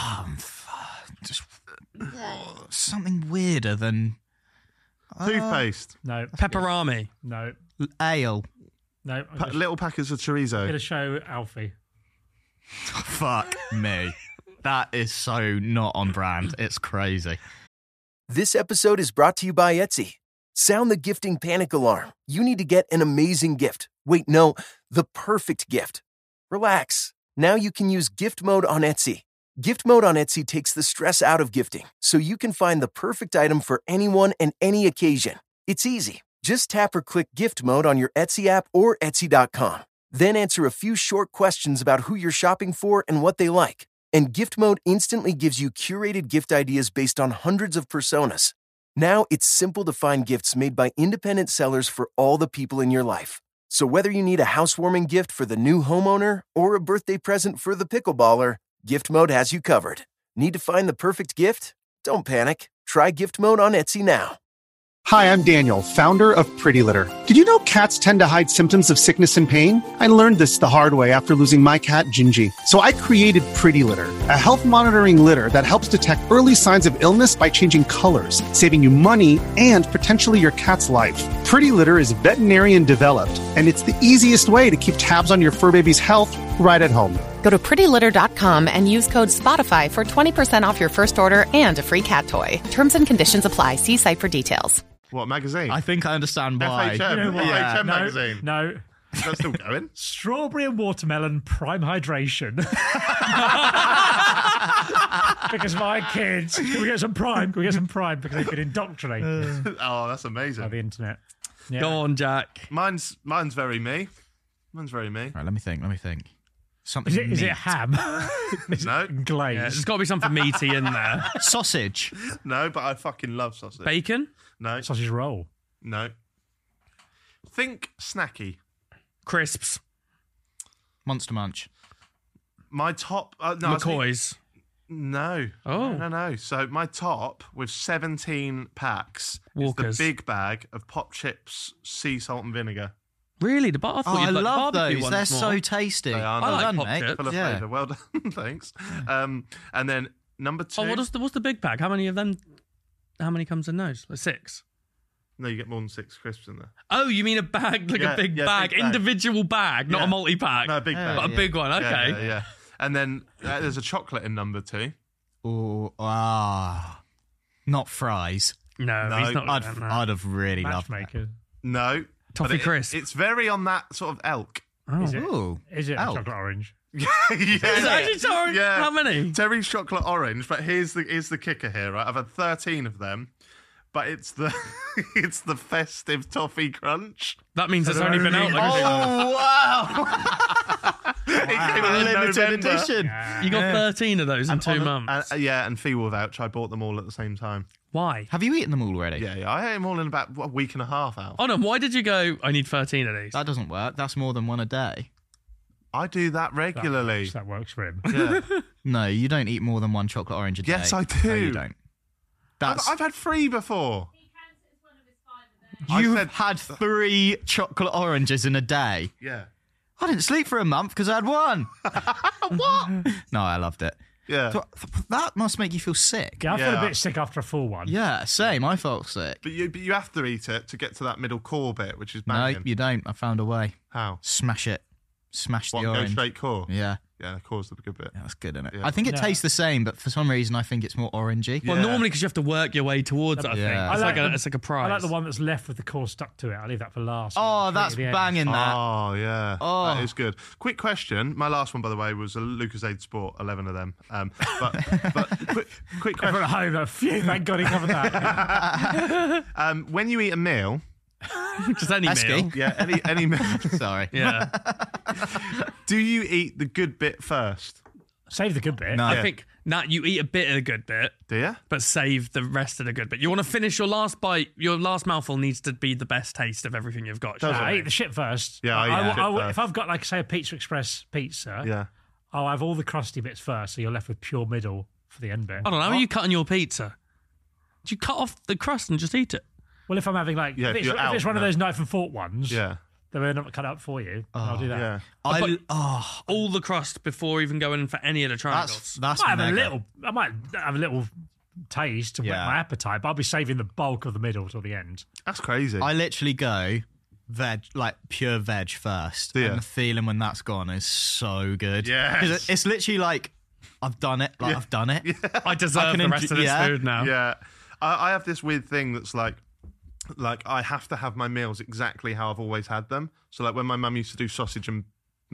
S5: Something weirder than
S1: Toothpaste.
S6: No.
S2: Pepperami.
S6: No.
S5: ale.
S6: No.
S1: Little packets of chorizo.
S6: I'm going to show Alfie.
S5: Fuck me. That is so not on brand. It's crazy.
S15: This episode is brought to you by Etsy. Sound the gifting panic alarm. You need to get an amazing gift. Wait, no, the perfect gift. Relax. Now you can use gift mode on Etsy. Gift Mode on Etsy takes the stress out of gifting, so you can find the perfect item for anyone and any occasion. It's easy. Just tap or click Gift Mode on your Etsy app or Etsy.com. Then answer a few short questions about who you're shopping for and what they like. And Gift Mode instantly gives you curated gift ideas based on hundreds of personas. Now it's simple to find gifts made by independent sellers for all the people in your life. So whether you need a housewarming gift for the new homeowner or a birthday present for the pickleballer, Gift Mode has you covered. Need to find the perfect gift? Don't panic. Try Gift Mode on Etsy now.
S16: Hi, I'm Daniel, founder of Pretty Litter. Did you know cats tend to hide symptoms of sickness and pain? I learned this the hard way after losing my cat, Gingy. So I created Pretty Litter, a health monitoring litter that helps detect early signs of illness by changing colors, saving you money and potentially your cat's life. Pretty Litter is veterinarian developed, and it's the easiest way to keep tabs on your fur baby's health right at home.
S17: Go to prettylitter.com and use code SPOTIFY for 20% off your first order and a free cat toy. Terms and conditions apply. See site for details.
S1: What magazine?
S5: I think I understand why.
S1: FHM,
S6: You know what?
S1: FHM
S6: No,
S1: magazine.
S6: No.
S1: Is that still going?
S6: Strawberry and watermelon prime hydration. Because my kids, can we get some prime? Can we get some prime? Because they've been indoctrinated
S1: Oh, that's amazing.
S6: by the internet. Yeah.
S2: Go on, Jack.
S1: Mine's very me. Mine's very me.
S5: Right, let me think. Something
S6: Is it
S5: meat.
S6: ham? Is
S1: No.
S6: it glazed?
S2: Yeah, there's got to be something meaty in there.
S5: Sausage.
S1: No, but I fucking love sausage.
S2: Bacon?
S1: No.
S6: Sausage roll.
S1: No. Think snacky.
S2: Crisps.
S5: Monster Munch.
S1: My top... no, I was thinking-
S2: McCoy's.
S1: No.
S2: Oh.
S1: No. So my top with 17 packs
S2: Walkers.
S1: is the big bag of Pop Chips, sea salt and vinegar.
S2: Really? I thought
S5: I
S2: you'd like
S5: love
S2: barbecue
S5: those.
S2: ones
S5: They're
S2: more.
S5: so tasty.
S1: They are
S2: I like
S5: done,
S2: Pop
S5: mate.
S2: Chips.
S1: Full of
S5: Yeah.
S1: flavour. Well done. Thanks. And then number 2...
S2: Oh, what's the big bag? How many of them? How many comes in those? Like 6?
S1: No, you get more than 6 crisps in there.
S2: Oh, you mean a bag, like
S1: Yeah,
S2: a big
S1: yeah,
S2: bag,
S1: big bag.
S2: individual bag, not
S1: Yeah.
S2: a multi-pack.
S1: No, a big bag.
S2: But a big one, okay.
S1: Yeah. And then there's a chocolate in number 2.
S5: Oh, not fries.
S2: No,
S1: No,
S2: he's not.
S5: I'd have really loved that.
S6: Matchmaker.
S1: No.
S2: Toffee
S1: but
S2: crisp.
S1: It's very on that sort of elk.
S2: Oh.
S6: Is it?
S5: Ooh.
S6: Is it a
S5: Elk.
S6: chocolate orange?
S1: Yeah.
S2: Is it actually sorry?
S1: Yeah.
S2: How many?
S1: Terry's chocolate orange, but here's the kicker here, right? I've had 13 of them, but it's the it's the festive toffee crunch.
S2: That means it's only been out like
S5: wow.
S1: It came out in
S5: Limited
S1: November.
S5: edition.
S2: You got 13 of those in 2 months.
S1: And Feeble Vouch, I bought them all at the same time.
S2: Why?
S5: Have you eaten them already?
S1: Yeah, I ate them all in about a week and a half out.
S2: Oh no, why did you go, I need 13 of these?
S5: That doesn't work. That's more than one a day.
S1: I do that regularly.
S6: That works for him.
S1: Yeah.
S5: No, you don't eat more than one chocolate orange a day.
S1: Yes, I do.
S5: No, you don't. That's
S1: I've had 3 before.
S7: He counts it as one of his 5 a day.
S5: You've
S1: said-
S5: had 3 chocolate oranges in a day.
S1: Yeah.
S5: I didn't sleep for a month because I had one.
S1: What?
S5: No, I loved it.
S1: Yeah.
S5: So, that must make you feel sick.
S6: Yeah, I felt
S1: Yeah.
S6: a bit sick after a full one.
S5: Yeah, same. I felt sick.
S1: But you have to eat it to get to that middle core bit, which is
S5: No,
S1: banging.
S5: you don't. I found a way.
S1: How?
S5: Smash it. Smash
S1: What,
S5: the
S1: go
S5: orange.
S1: straight core?
S5: Yeah.
S1: Yeah, core's the good bit.
S5: Yeah, that's good, isn't it?
S1: Yeah.
S5: I think it
S6: No.
S5: tastes the same, but for some reason I think it's more orangey.
S2: Well,
S1: Yeah.
S2: normally because you have to work your way towards it, I think.
S5: Yeah.
S2: It's
S6: I
S2: like,
S6: like
S2: it's like a prize.
S6: I like the one that's left with the core stuck to it. I'll leave that for last.
S5: Oh,
S6: Treat
S5: that's
S6: at the end.
S5: banging that.
S1: Oh, yeah.
S5: Oh.
S1: That is good. Quick question. My last one, by the way, was a Lucasade Sport, 11 of them. But quick
S6: Everyone
S1: question.
S6: at home, like, phew, thank God he covered that.
S1: When you eat a meal,
S2: Just any
S5: Esky.
S2: meal.
S1: yeah, any meal,
S5: Sorry.
S2: Yeah.
S1: do you eat the good bit first?
S6: Save the good bit.
S5: No.
S2: I think, you eat a bit of the good bit,
S1: Do you?
S2: but save the rest of the good bit. You want to finish your last bite, your last mouthful needs to be the best taste of everything you've got.
S1: Does
S6: I
S1: it?
S6: eat the shit first.
S1: Yeah, I eat the shit first.
S6: If I've got, like, say, a Pizza Express pizza,
S1: Yeah.
S6: I'll have all the crusty bits first, so you're left with pure middle for the end bit.
S2: I don't know, how are you cutting your pizza? Do you cut off the crust and just eat it?
S6: Well, if I'm having, like,
S1: Yeah,
S6: if
S1: if you're
S6: it's one of
S1: out,
S6: those knife and fork ones,
S1: Yeah.
S6: then they're not cut up for you. I'll do that.
S1: Yeah.
S2: All the crust before even going in for any of the triangles.
S5: That's
S6: I might
S5: mega.
S6: have a little taste to whet
S5: Yeah.
S6: my appetite, but I'll be saving the bulk of the middle till the end.
S1: That's crazy.
S5: I literally go veg, like pure veg first.
S1: Do ya?
S5: And the feeling when that's gone is so good.
S1: Yes.
S5: 'Cause it's literally like, I've done it. Like,
S1: Yeah.
S5: I've done it.
S2: I deserve
S5: can
S2: the rest of this
S5: yeah.
S2: food now.
S1: Yeah. I have this weird thing that's like I have to have my meals exactly how I've always had them. So like when my mum used to do sausage and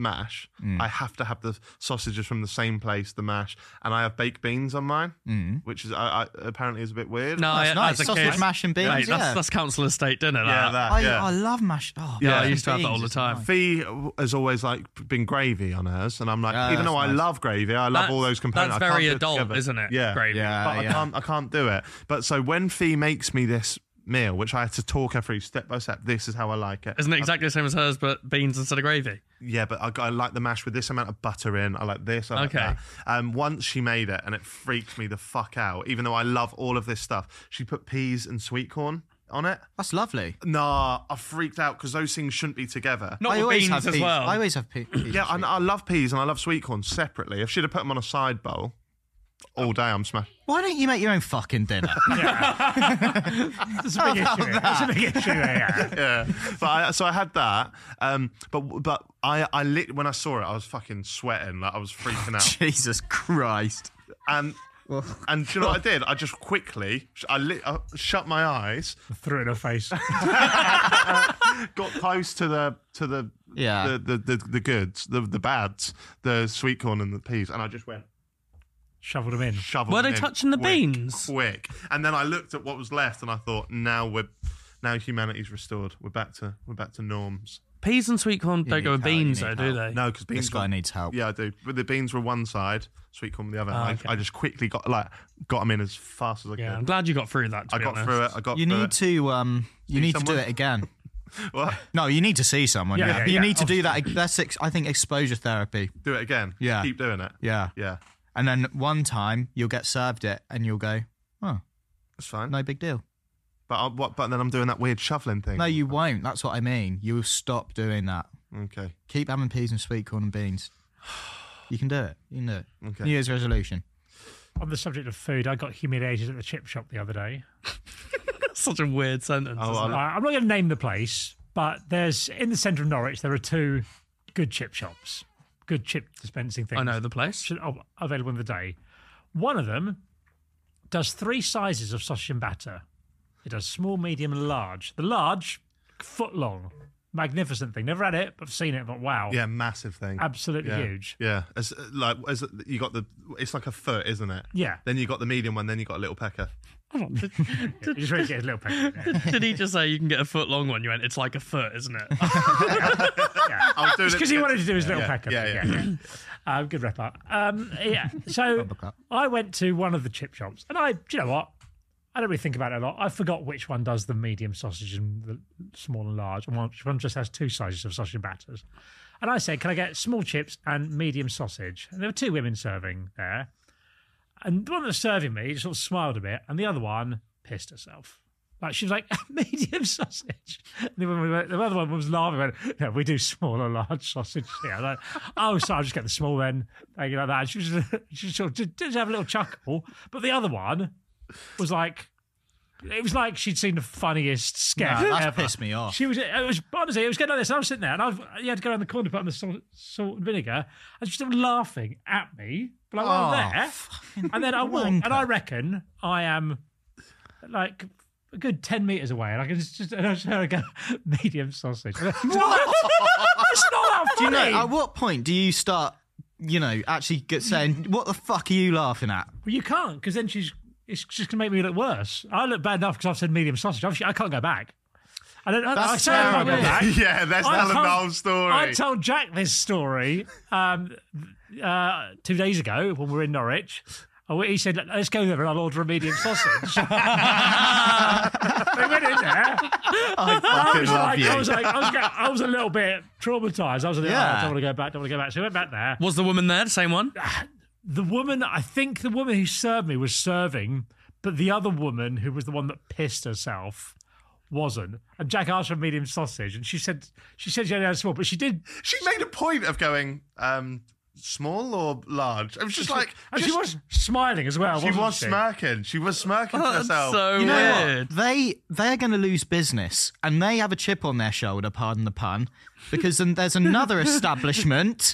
S1: mash, I have to have the sausages from the same place, the mash, and I have baked beans on mine, which is apparently is a bit weird.
S2: No,
S5: That's nice.
S2: as a
S5: Sausage
S2: kid,
S5: mash and beans.
S2: mate,
S5: yeah.
S2: that's council estate dinner.
S5: I love mash. Oh,
S2: Yeah, I
S5: mash
S2: used to
S5: and
S2: have that all
S5: beans
S2: the
S5: is
S2: time.
S5: nice.
S1: Fee has always like been gravy on hers, and I'm like, even though I
S5: that's nice.
S1: love gravy, I love all those components.
S2: That's
S1: I can't
S2: very
S1: do it
S2: adult,
S1: together.
S2: isn't it?
S1: Yeah,
S2: Gravy.
S1: But I can't do it. But so when Fee makes me this meal, which I had to talk her through step by step, this is how I like it.
S2: Isn't it exactly the same as hers, but beans instead of gravy?
S1: Yeah, but I like the mash with this amount of butter in. I like this. I like
S2: Okay.
S1: that. Once she made it, and it freaked me the fuck out. Even though I love all of this stuff, she put peas and sweet corn on it.
S5: That's lovely.
S1: Nah, I freaked out because those things shouldn't be together.
S2: Not with beans as
S5: peas.
S2: well.
S5: I always have peas.
S1: Yeah, I love peas and I love sweet corn separately. If she'd have put them on a side bowl all day, I'm smashed.
S5: Why don't you make your own fucking dinner?
S6: That's a big issue. That's a big issue.
S1: Yeah, but so I had that. But I lit when I saw it, I was fucking sweating. Like I was freaking out.
S5: Jesus Christ.
S1: And do you know what I did? I just quickly, I shut my eyes,
S6: Threw it in her face.
S1: got close to the goods, the bads, the sweet corn and the peas, and I just went.
S6: Shoveled them in.
S2: Were they touching the beans?
S1: Quick. And then I looked at what was left, and I thought, now humanity's restored. We're back to norms.
S2: Peas and sweet corn don't go with beans, though, do they?
S1: No, because beans.
S5: This guy needs help.
S1: Yeah, I do. But the beans were one side, sweet corn the other.
S2: Okay.
S1: I just quickly got them in as fast as I could.
S2: I'm glad you got through that.
S1: I got through it.
S5: You need to do it again.
S1: What?
S5: No, you need to see someone.
S6: Yeah,
S5: you need to do that. That's I think exposure therapy.
S1: Do it again.
S5: Yeah.
S1: Keep doing it.
S5: Yeah.
S1: Yeah.
S5: And then one time you'll get served it and you'll go, oh,
S1: That's fine.
S5: no big deal.
S1: But then I'm doing that weird shoveling thing.
S5: No, you won't. That's what I mean. You will stop doing that.
S1: Okay.
S5: Keep having peas and sweet corn and beans. You can do it. You can do it.
S1: Okay.
S5: New Year's resolution.
S6: On the subject of food, I got humiliated at the chip shop the other day.
S2: Such a weird sentence.
S1: Oh,
S2: isn't it?
S6: I'm not going to name the place, but there's in the centre of Norwich there are two good chip shops, good chip dispensing things.
S2: I know the place.
S6: Available in the day. One of them does 3 sizes of sausage and batter. It does small, medium, and large. The large, foot long, magnificent thing. Never had it, but I've seen it. But wow,
S1: Yeah, massive thing.
S6: absolutely huge.
S1: Yeah, it's you got it's like a foot, isn't it?
S6: Yeah.
S1: Then you got the medium one. Then you got a little pecker.
S6: You just really get his little peck.
S2: Did he just say you can get a foot long one? You went, it's like a foot, isn't it?
S6: Yeah. It's because he wanted to do his little pecker.
S1: Yeah.
S6: Good rep up. Yeah. So I went to one of the chip shops, and do you know what? I don't really think about it a lot. I forgot which one does the medium sausage and the small and large, and which one just has 2 sizes of sausage and batters. And I said, can I get small chips and medium sausage? And there were 2 women serving there. And the one that was serving me sort of smiled a bit, and the other one pissed herself. Like, she was like, medium sausage. And the other one was laughing, went, no, we do small or large sausage here. Like, oh, so I'll just get the small then. Like that. She sort of did have a little chuckle. But the other one was like, it was like she'd seen the funniest sketch
S5: That
S6: ever.
S5: pissed me off.
S6: It was honestly, it was getting like this. And I was sitting there, and you had to go around the corner, put on the salt and vinegar, and she's still laughing at me. But I'm there, and then I walk, and I reckon I am like a good 10 meters away, and I can just and I just hear her go, medium sausage. What? It's not that funny.
S5: Do you know, at what point do you start, actually saying, what the fuck are you laughing at?
S6: Well, you can't, because then it's just going to make me look worse. I look bad enough because I've said medium sausage. Obviously, I can't go back. I say I can't go back.
S1: Yeah, that's telling the whole story.
S6: I told Jack this story 2 days ago when we were in Norwich. He said, let's go there and I'll order a medium sausage. They went in there.
S5: I fucking love you.
S6: I was a little bit traumatised. I was like, I don't want to go back, So I went back there.
S2: Was the woman there, the same one?
S6: I think the woman who served me was serving, but the other woman, who was the one that pissed herself, wasn't. And Jack asked for a medium sausage, and she said she only had small, but she did.
S1: She made a point of going small or large. It was just like,
S6: and she was smiling as well.
S1: She was smirking. She was smirking to herself.
S2: So
S5: You know
S2: weird.
S5: what? They're going to lose business, and they have a chip on their shoulder, pardon the pun, because then there's another establishment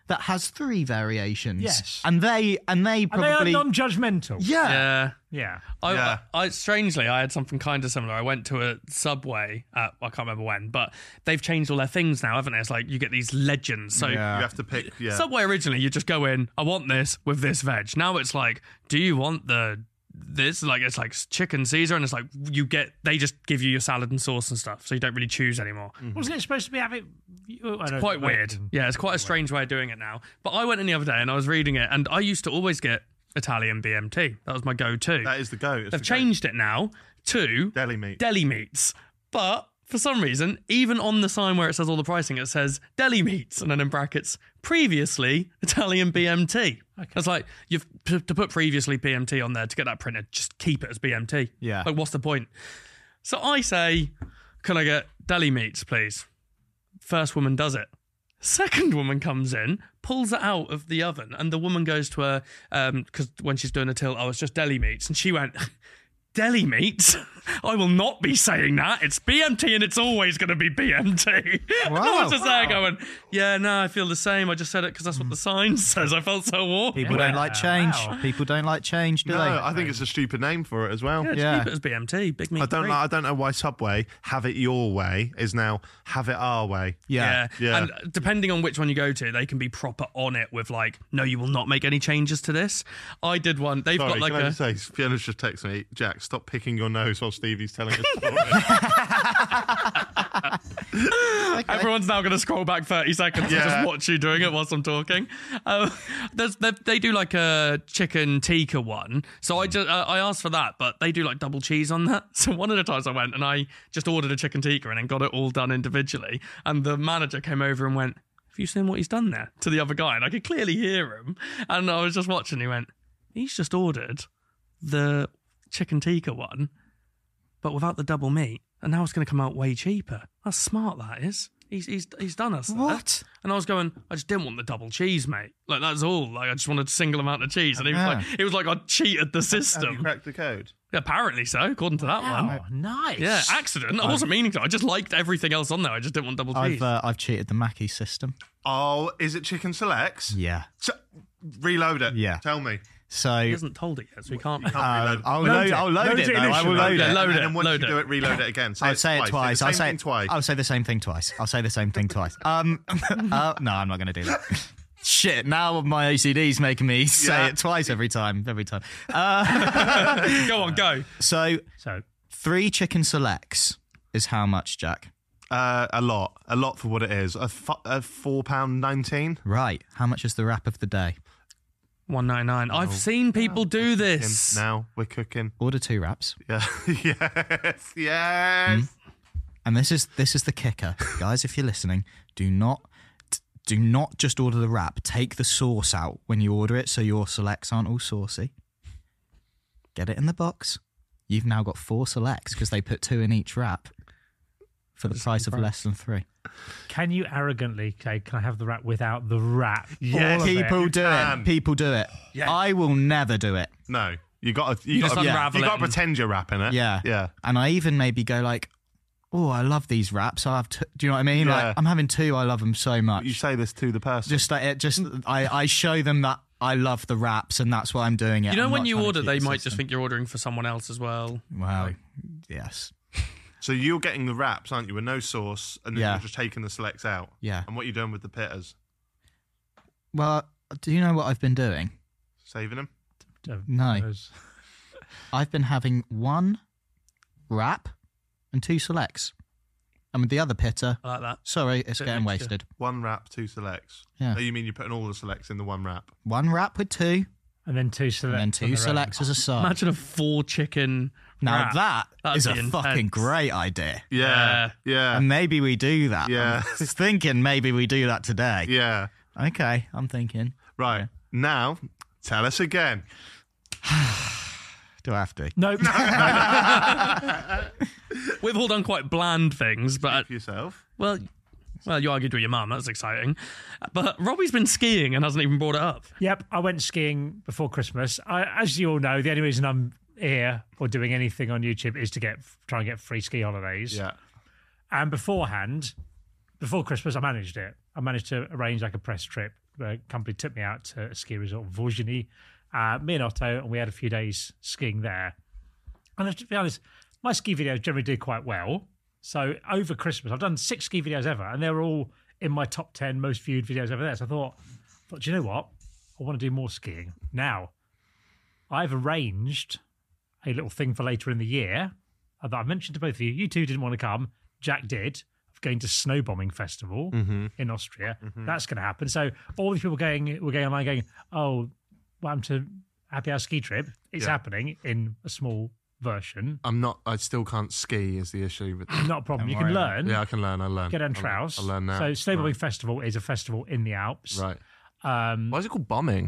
S5: that has 3 variations.
S6: Yes.
S5: And they probably...
S6: And they are non-judgmental.
S5: Yeah.
S2: Yeah.
S6: Yeah.
S2: I strangely, I had something kind of similar. I went to a Subway, I can't remember when, but they've changed all their things now, haven't they? It's like you get these legends. So
S1: you have to pick. Yeah.
S2: Subway originally, you just go in, I want this with this veg. Now it's like, do you want this? Like, it's like chicken Caesar, and it's like they just give you your salad and sauce and stuff, so you don't really choose anymore.
S6: Wasn't it supposed to be having?
S2: It's quite weird. Yeah, it's quite a strange way of doing it now. But I went in the other day and I was reading it, and I used to always get Italian BMT. That was my go-to.
S1: That is the go.
S2: They've changed it now to
S1: deli
S2: meats. But for some reason, even on the sign where it says all the pricing, it says deli meats, and then in brackets, previously Italian BMT. Okay. It's like, to put previously BMT on there to get that printed, just keep it as BMT.
S5: Yeah.
S2: Like, what's the point? So I say, can I get deli meats, please? First woman does it. Second woman comes in, pulls it out of the oven, and the woman goes to her, because when she's doing a tilt, it's just deli meats. And she went, deli meats? I will not be saying that. It's BMT and it's always going to be BMT.
S5: Wow.
S2: I was just there going, yeah, no, I feel the same. I just said it because that's what the sign says. I felt so awful.
S5: People don't like change. Wow. People don't like change, do they?
S1: No, I think it's a stupid name for it as well.
S2: Yeah, keep it as BMT. Big meat.
S1: I don't know why Subway have it your way is now have it our way.
S2: Yeah. And depending on which one you go to, they can be proper on it with like, no, you will not make any changes to this. I did one. They've got like
S1: can I just say, Fiona's just texted me, Jack, stop picking your nose while Stevie's telling us.
S2: Everyone's now going to scroll back 30 seconds and just watch you doing it whilst I'm talking. They do like a chicken tikka one. So I asked for that, but they do like double cheese on that. So one of the times I went and I just ordered a chicken tikka and then got it all done individually. And the manager came over and went, have you seen what he's done there? To the other guy. And I could clearly hear him. And I was just watching. He went, he's just ordered the chicken tikka one, but without the double meat, and now it's going to come out way cheaper. That's smart, that is. He's done us.
S5: What?
S2: That. And I was going, I just didn't want the double cheese, mate. Like, that's all. Like, I just wanted a single amount of cheese. And it was like I cheated the system.
S1: Have you cracked the code?
S2: Yeah, apparently so, according to that one.
S6: Oh, nice.
S2: Yeah, accident. I wasn't meaning to. I just liked everything else on there. I just didn't want double cheese.
S5: I've cheated the Mackie system.
S1: Oh, is it chicken selects?
S5: Yeah.
S1: So, reload it.
S5: Yeah.
S1: Tell me.
S5: So
S2: he hasn't told it yet, so he can't.
S5: I'll load it. I will load it.
S1: And once you do it, reload it again.
S5: I'll say it twice.
S1: I'll say it twice.
S5: I'll say the same thing twice. No, I'm not going to do that. Shit, now my OCD's making me say it twice every time.
S2: Go on, go.
S5: So 3 chicken selects is how much, Jack?
S1: A lot for what it is. A £4.19.
S5: Right. How much is the wrap of the day?
S2: $1.99. I've seen people do this.
S1: Now we're cooking.
S5: Order 2 wraps.
S1: Yeah. Yes.
S5: And this is the kicker, guys. If you're listening, do not just order the wrap. Take the sauce out when you order it, so your selects aren't all saucy. Get it in the box. You've now got 4 selects because they put 2 in each wrap for the price of less than 3.
S6: Can you arrogantly say, can I have the wrap without the wrap?
S1: Yes,
S5: people do it. People do it.
S1: Yeah.
S5: I will never do it.
S1: No, you got to pretend you're wrapping it.
S5: Yeah. And I even maybe go like, oh, I love these wraps. I have. Do you know what I mean?
S1: Yeah.
S5: Like, I'm having 2. I love them so much.
S1: You say this to the person.
S5: I show them that I love the wraps, and that's why I'm doing it.
S2: You know,
S5: I'm
S2: when
S5: not
S2: you
S5: trying to
S2: order,
S5: keep
S2: they
S5: the
S2: might
S5: system.
S2: just think you're ordering for someone else as well.
S5: Wow. Yes.
S1: So you're getting the wraps, aren't you, with no sauce, and then you're just taking the selects out.
S5: Yeah.
S1: And what are you doing with the pitters?
S5: Well, do you know what I've been doing?
S1: Saving them?
S5: No. I've been having 1 wrap and 2 selects. And with the other pitter,
S2: I like that.
S5: Sorry, it's getting wasted.
S1: 1 wrap, 2 selects.
S5: Yeah.
S1: Oh, you mean you're putting all the selects in the 1 wrap?
S5: 1 wrap with 2.
S6: And then 2 selects.
S5: And then 2 selects as a side.
S2: Imagine a 4 chicken
S5: Now
S2: wrap.
S5: that is a
S2: intense.
S5: fucking great idea.
S1: Yeah.
S5: And maybe we do that.
S1: Yeah.
S5: I'm just thinking maybe we do that today.
S1: Yeah.
S5: Okay, I'm thinking.
S1: Right.
S5: Yeah.
S1: Now, tell us again.
S5: Do I have to?
S6: Nope.
S2: We've all done quite bland things, but...
S1: yourself.
S2: Well, you argued with your mum. That's exciting. But Robbie's been skiing and hasn't even brought it up.
S6: Yep, I went skiing before Christmas. As you all know, the only reason I'm here or doing anything on YouTube is to try and get free ski holidays.
S1: Yeah.
S6: And before Christmas, I managed it. I managed to arrange like a press trip company took me out to a ski resort, Vosgeny, me and Otto, and we had a few days skiing there. And to be honest, my ski videos generally do quite well. So over Christmas, I've done 6 ski videos ever, and they were all in my top 10 most viewed videos over there. So I thought, do you know what? I want to do more skiing. Now, I've arranged a little thing for later in the year that I mentioned to both of you. You two didn't want to come. Jack did. Of going to Snowbombing Festival in Austria. That's going to happen. So all these people were going online going, oh, what happened to Happy Hour Ski Trip? It's happening in a small version.
S1: I still can't ski is the issue. But
S6: not a problem. You can learn.
S1: Yeah, I can learn. I'll learn.
S6: Get on Traus.
S1: I'll learn now.
S6: So Snowbombing Festival is a festival in the Alps.
S1: Right. Why is it called bombing?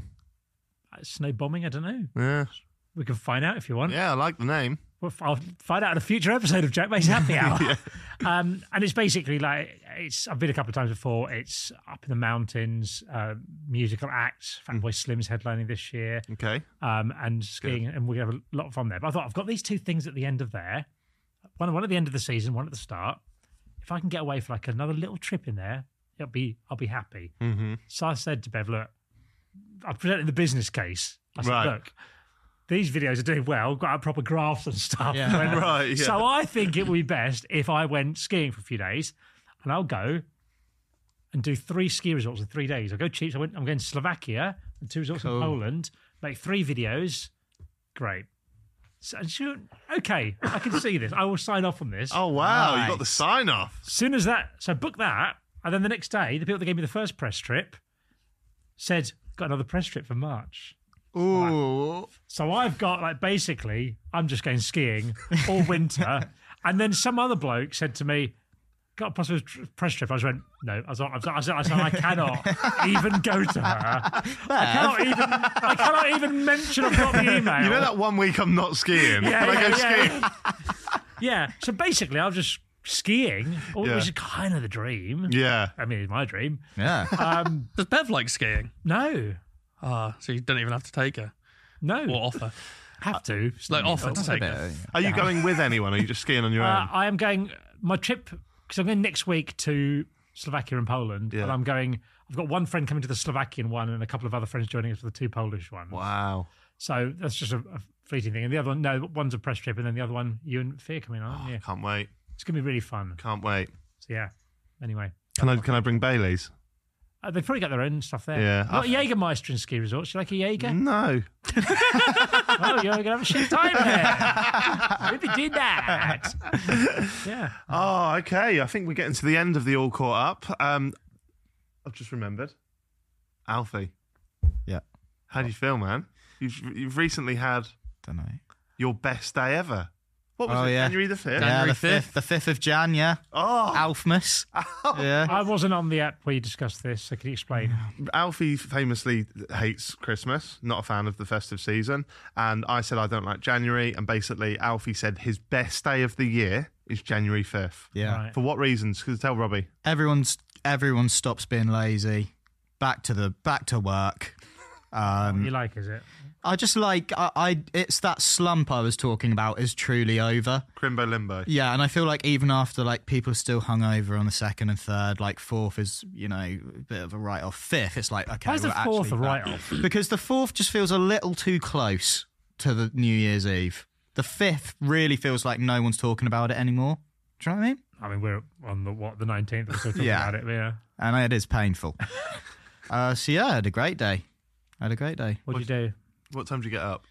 S6: Snow bombing? I don't know.
S1: Yeah.
S6: We can find out if you want.
S1: Yeah, I like the name.
S6: Well, I'll find out in a future episode of Jack Makes Happy Hour. And it's basically like, I've been a couple of times before. It's up in the mountains, musical acts. Fatboy Slim's headlining this year.
S1: Okay.
S6: And skiing, and we're going to have a lot of fun there. But I thought, I've got these 2 things at the end of there. One at the end of the season, one at the start. If I can get away for like another little trip in there, I'll be happy. So I said to Bev, look, I presented the business case. I said, look, these videos are doing well, got out proper graphs and stuff.
S1: Yeah.
S6: So I think it would be best if I went skiing for a few days, and I'll go and do 3 ski resorts in 3 days. I'll go cheap. So I'm going to Slovakia and 2 resorts in Poland, make 3 videos. Great. So, okay, I can see this. I will sign off on this.
S1: Oh, wow. Nice. You got the sign off.
S6: Soon as that, so book that. And then the next day, the people that gave me the first press trip said, got another press trip for March.
S1: Ooh.
S6: So I've got, basically, I'm just going skiing all winter. And then some other bloke said to me, got a possible press trip. I just went, no. I said, I cannot even go to her. I cannot even mention I've got the email.
S1: You know that 1 week I'm not skiing? Can I go skiing?
S6: Yeah. So basically, I was just skiing, which is kind of the dream.
S1: Yeah.
S6: I mean, it's my dream.
S5: Yeah.
S2: Does Bev like skiing?
S6: No.
S2: So you don't even have to take her?
S6: No.
S2: Or offer?
S6: Have to.
S2: It's like offer to take her.
S1: Are you going with anyone, or are you just skiing on your own?
S6: I am going, my trip, because I'm going next week to Slovakia and Poland, and I've got one friend coming to the Slovakian one and a couple of other friends joining us for the 2 Polish ones.
S1: Wow.
S6: So that's just a fleeting thing. And the other one, no, one's a press trip, and then the other one, you and Fia coming on. Yeah.
S1: Can't wait.
S6: It's going to be really fun.
S1: Can't wait.
S6: So yeah, anyway.
S1: Can I bring Bailey's?
S6: They've probably got their own stuff there.
S1: Yeah.
S6: Not a Jägermeister in ski resorts. You like a Jaeger?
S1: No.
S6: Oh, you're going to have a shit time there. If you did that. Yeah.
S1: Oh, okay. I think we're getting to the end of the All Caught Up. I've just remembered. Alfie.
S5: Yeah.
S1: How do you feel, man? You've recently had your best day ever. What was it?
S5: Yeah.
S1: January the 5th?
S5: Yeah, the 5th of Jan, yeah.
S1: Oh.
S5: Alfmas. Yeah.
S6: I wasn't on the app where you discussed this, so can you explain?
S1: Alfie famously hates Christmas, not a fan of the festive season. And I said I don't like January. And basically, Alfie said his best day of the year is January 5th.
S5: Yeah.
S6: Right.
S1: For what reasons? Because tell Robbie.
S5: Everyone stops being lazy. Back to work.
S6: What you like, is it?
S5: I just like it's that slump I was talking about is truly over.
S1: Crimbo limbo.
S5: Yeah, and I feel like even after people are still hungover on the 2nd and 3rd, 4th is a bit of a write off. 5th, it's like okay,
S6: why is the 4th a write off?
S5: Because the 4th just feels a little too close to the New Year's Eve. The 5th really feels like no one's talking about it anymore. Do you know what I mean?
S6: I mean, we're on the 19th. We're still talking about it. Yeah,
S5: and it is painful. So yeah, I had a great day.
S6: What'd you do?
S1: What time did you get up?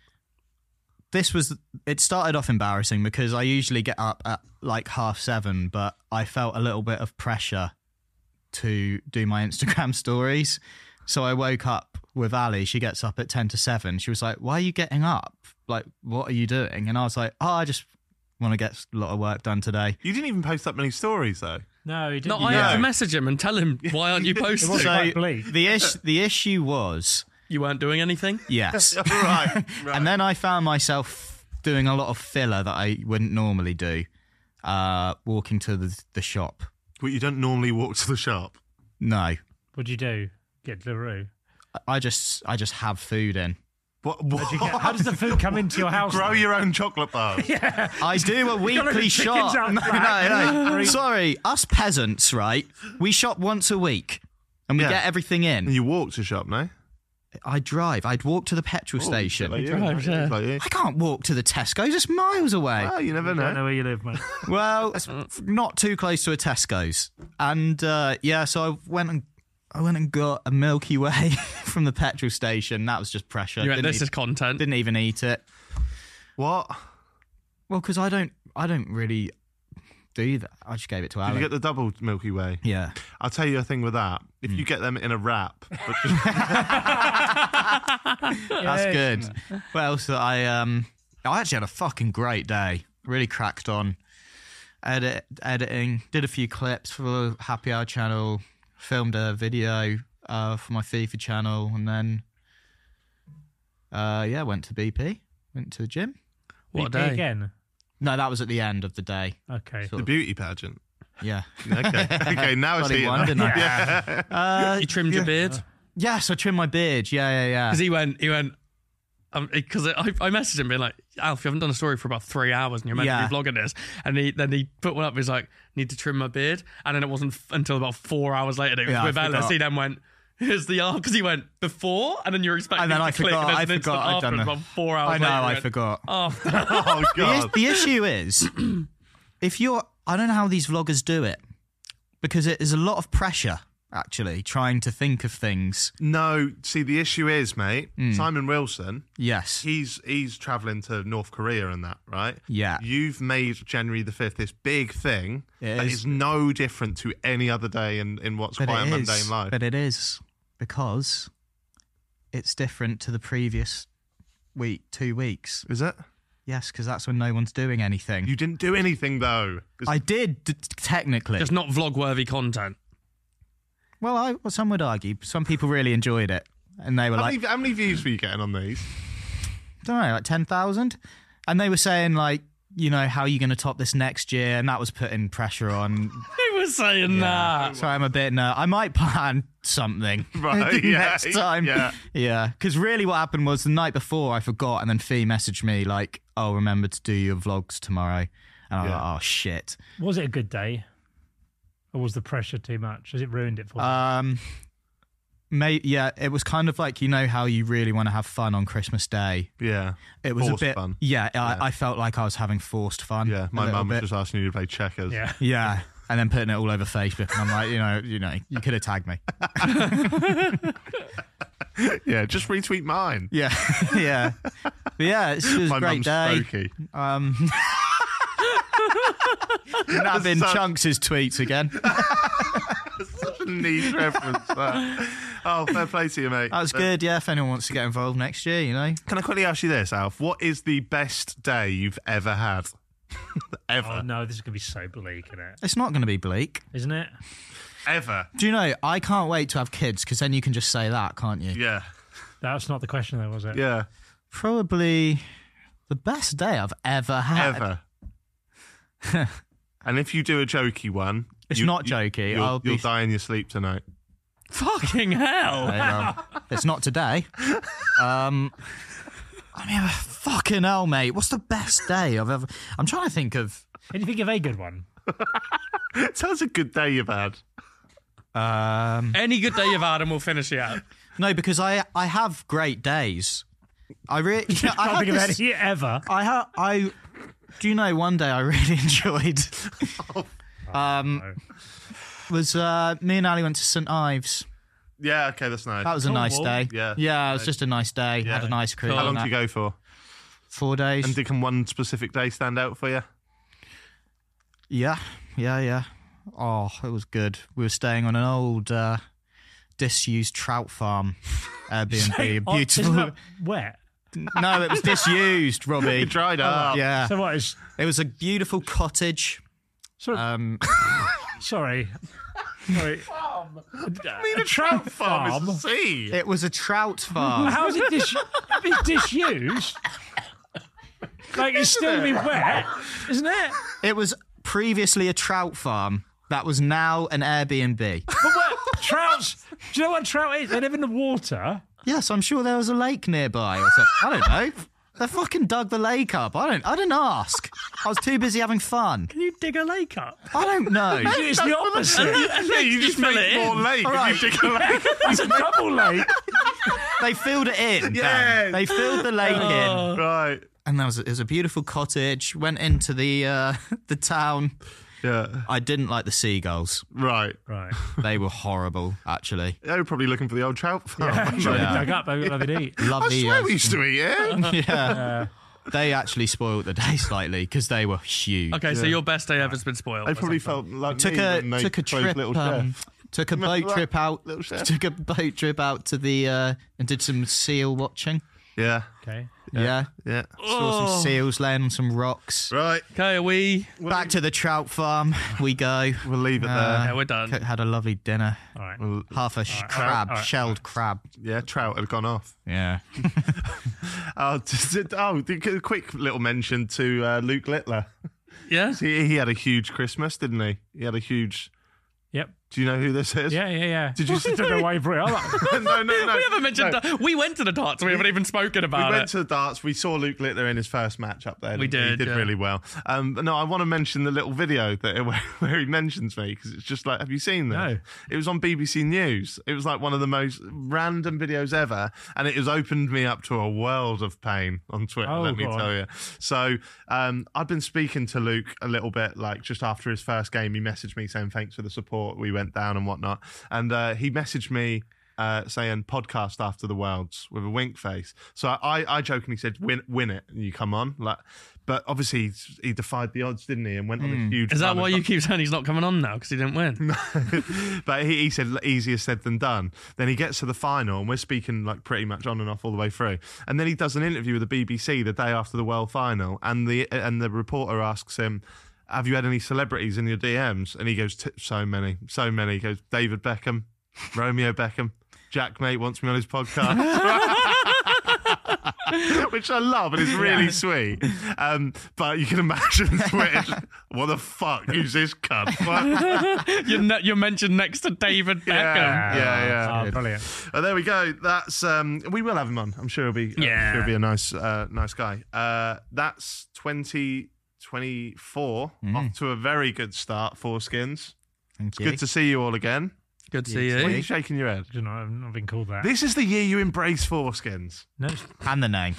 S5: It started off embarrassing because I usually get up at 7:30, but I felt a little bit of pressure to do my Instagram stories. So I woke up with Ali. She gets up at 10 to 7. She was like, why are you getting up? What are you doing? And I was like, I just want to get a lot of work done today.
S1: You didn't even post that many stories, though.
S6: No, he didn't.
S2: No, I had to message him and tell him, why aren't you posting?
S6: It was quite bleak.
S5: The issue was...
S2: You weren't doing anything?
S5: Yes.
S1: right.
S5: And then I found myself doing a lot of filler that I wouldn't normally do, walking to the shop.
S1: But you don't normally walk to the shop?
S5: No.
S6: What'd you do? Get Deliveroo?
S5: I just have food in.
S1: What?
S6: How does the food come into your house?
S1: Grow your own chocolate bars.
S6: Yeah.
S5: I do a weekly shop. No. Sorry, us peasants, right? We shop once a week. and we get everything in.
S1: And you walk to shop, no?
S5: I drive. I'd walk to the petrol station.
S1: Like
S5: I can't walk to the Tesco's. It's miles away.
S1: Well, you never
S6: I
S1: know.
S6: don't know where you live, mate.
S5: Well, it's not too close to a Tesco's. And so I went and got a Milky Way from the petrol station. That was just pressure.
S2: You went, this is content.
S5: Didn't even eat it.
S1: What?
S5: Well, because I don't really do that. I just gave it to Ali.
S1: Did you get the double Milky Way?
S5: Yeah.
S1: I'll tell you a thing with that. If you get them in a wrap,
S5: That's good. Well, so I actually had a fucking great day. Really cracked on. Editing. Did a few clips for the Happy Hour channel. Filmed a video for my FIFA channel, and then went to BP. Went to the gym.
S2: What
S6: BP
S2: day?
S6: again?
S5: No, that was at the end of the day.
S6: Okay.
S1: the beauty pageant.
S5: Yeah.
S1: Okay, now I
S5: Bloody
S1: see it.
S5: one, didn't I?
S1: Yeah.
S2: You trimmed your beard?
S5: Yes, I trimmed my beard. Yeah.
S2: Because he went, because I messaged him being like, Alf, you haven't done a story for about 3 hours and you're meant to be vlogging this. And then he put one up, he's like, need to trim my beard. And then it wasn't until about 4 hours later that it was with Ellis. He then went, here's the arm, because he went before, and then you're expecting
S5: And then
S2: to
S5: I
S2: click,
S5: forgot.
S2: and
S5: I
S2: there's an
S5: forgot.
S2: instant
S5: I'd done
S2: after,
S5: that.
S2: about 4 hours
S5: I know.
S2: later, he
S5: I
S2: went,
S5: forgot.
S2: Oh,
S1: Oh, God.
S5: The issue is, I don't know how these vloggers do it, because it is a lot of pressure, actually, trying to think of things.
S1: No, see, the issue is, mate, Simon Wilson,
S5: Yes.
S1: he's travelling to North Korea and that, right?
S5: Yeah.
S1: You've made January the 5th this big thing
S5: It
S1: that
S5: is.
S1: is no different to any other day in what's
S5: But
S1: quite a
S5: it
S1: mundane
S5: is.
S1: life.
S5: But it is, because it's different to the previous week, 2 weeks.
S1: Is it?
S5: Yes, because that's when no one's doing anything.
S1: You didn't do anything, though.
S5: I did, technically.
S2: It's not vlog-worthy content.
S5: Well, some would argue. Some people really enjoyed it. And they were
S1: How many views were you getting on these?
S5: I don't know, like 10,000? And they were saying, like, how are you going to top this next year? And that was putting pressure on.
S2: Who was saying that?
S5: So I'm a bit I might plan something
S1: Right,
S5: next time.
S1: yeah.
S5: Because really what happened was the night before I forgot, and then Fee messaged me like, oh, remember to do your vlogs tomorrow. And I was like, oh, shit.
S6: Was it a good day? Or was the pressure too much? Has it ruined it for you?
S5: It was kind of like, how you really want to have fun on Christmas Day.
S1: Yeah.
S5: It was
S1: Forced
S5: a bit
S1: fun.
S5: Yeah, I felt like I was having forced fun.
S1: Yeah, my mum was just asking you to play checkers.
S6: Yeah.
S5: Yeah. And then putting it all over Facebook, and I'm like, you could have tagged me.
S1: Yeah, just retweet mine.
S5: Yeah, yeah, but yeah. It was
S1: My
S5: a great
S1: mum's
S5: day.
S1: spooky.
S5: Nabbing Chunks' tweets again.
S1: Such a niche reference. That. Oh, fair play to you, mate.
S5: That was good. Yeah, if anyone wants to get involved next year,
S1: Can I quickly ask you this, Alf? What is the best day you've ever had? Ever?
S6: Oh, no, this is going to be so bleak, isn't it?
S5: It's not going to be bleak,
S6: Isn't it?
S1: Ever?
S5: Do you know? I can't wait to have kids, because then you can just say that, can't you?
S1: Yeah.
S6: That's not the question, though, was it?
S1: Yeah.
S5: Probably the best day I've ever had.
S1: Ever. And if you do a jokey one,
S5: It's not jokey.
S1: You'll die in your sleep tonight.
S2: Fucking hell.
S5: It's not today. Fucking hell, mate. What's the best day I've ever... I'm trying to think of...
S6: Can you think of a good one?
S1: Sounds a good day you've had.
S2: Any good day you've had, and we'll finish it out.
S5: No, because I have great days. I really...
S6: I can't think of any ever.
S5: Do you know, one day I really enjoyed... was me and Ali went to St Ives.
S1: Yeah, okay, that's nice.
S5: That was a nice day.
S1: Yeah.
S5: It was just a nice day.
S1: Yeah.
S5: Had a nice cruise.
S1: How long did you go for?
S5: 4 days.
S1: And did one specific day stand out for you?
S5: Yeah. Oh, it was good. We were staying on an old disused trout farm. Airbnb. Beautiful.
S6: Isn't that wet?
S5: No, it was disused, Robbie.
S1: It dried up.
S5: Yeah.
S6: So what is...
S5: It was a beautiful cottage.
S6: Sorry. Sorry.
S1: I mean, a trout farm is the sea.
S5: It was a trout farm.
S6: How is it disused? Like, it's still be wet, isn't it?
S5: It was previously a trout farm that was now an Airbnb.
S6: But what? Trouts... Do you know what trout is? They live in the water.
S5: Yes, I'm sure there was a lake nearby or something. I don't know. They fucking dug the lake up. I didn't ask. I was too busy having fun.
S2: Can you dig a lake up?
S5: I don't know.
S6: It's the opposite.
S1: Yeah, you just
S2: fill
S1: make
S2: it in.
S1: more lake if you dig a lake.
S6: It's a double lake.
S5: They filled it in.
S1: Yes.
S5: They filled the lake in.
S1: Right.
S5: And there was a beautiful cottage. Went into the town.
S1: Yeah.
S5: I didn't like the seagulls.
S1: Right.
S5: They were horrible, actually.
S1: They were probably looking for the old trout farm.
S6: Yeah. Dug up, they got nothing to eat.
S5: Lovely.
S1: I swear we used to eat it.
S5: Yeah. They actually spoiled the day slightly because they were huge.
S2: Okay, so your best day ever's been spoiled.
S1: They probably felt like
S5: Took
S1: me
S5: a
S1: when they
S5: took a
S1: closed
S5: trip.
S1: Little Chef.
S5: Took a
S1: Remember
S5: boat
S1: that?
S5: trip out.
S1: Little Chef?
S5: Took a boat trip out to the and did some seal watching.
S1: Yeah.
S6: Okay.
S5: Yeah.
S2: Oh.
S5: Saw some seals laying on some rocks.
S1: Right.
S2: Okay, are we
S5: Back to the trout farm we go.
S1: We'll leave it there.
S2: Yeah, we're done.
S5: Had a lovely dinner.
S6: All right.
S5: Half a crab,
S6: all right.
S5: shelled crab.
S1: Yeah, trout had gone off.
S5: Yeah.
S1: A quick little mention to Luke Littler.
S2: Yeah?
S1: He had a huge Christmas, didn't he? He had a huge...
S6: Yep.
S1: Do you know who this is?
S6: Yeah.
S1: Did you
S6: don't know why you brought it up.
S1: No.
S2: We haven't mentioned we went to the darts. We haven't even spoken about
S1: We
S2: it.
S1: went to the darts. We saw Luke Littler in his first match up there.
S2: We did,
S1: He did
S2: yeah.
S1: really well. But no, I want to mention the little video where he mentions me because it's just like, have you seen this?
S6: No.
S1: It was on BBC News. It was like one of the most random videos ever, and it has opened me up to a world of pain on Twitter.
S6: Oh,
S1: let me
S6: go on.
S1: tell you. So I've been speaking to Luke a little bit, like just after his first game. He messaged me saying thanks for the support. We went down and whatnot. And he messaged me saying podcast after the Worlds with a wink face. So I jokingly said, win it and you come on. But obviously he defied the odds, didn't he? And went on a huge...
S2: Is that
S1: run
S2: why
S1: and
S2: you keep saying he's not coming on now? Because he didn't win?
S1: But he said easier said than done. Then he gets to the final and we're speaking like pretty much on and off all the way through. And then he does an interview with the BBC the day after the World Final, and the reporter asks him, have you had any celebrities in your DMs? And he goes, so many. He goes, David Beckham, Romeo Beckham, Jack Mate wants me on his podcast. Which I love and is really sweet. But you can imagine Twitter, what the fuck, who's this cunt?
S2: You're mentioned next to David Beckham.
S1: Yeah.
S6: Oh, brilliant.
S1: There we go. That's we will have him on. I'm sure he'll be a nice guy. That's 2024. Off to a very good start, Foreskins.
S5: Thank
S1: Good to see you all again.
S2: Good to see
S1: Why are
S2: you.
S1: you shaking your head?
S6: I've not been called that.
S1: This is the year you embrace Foreskins.
S6: No.
S5: And the name.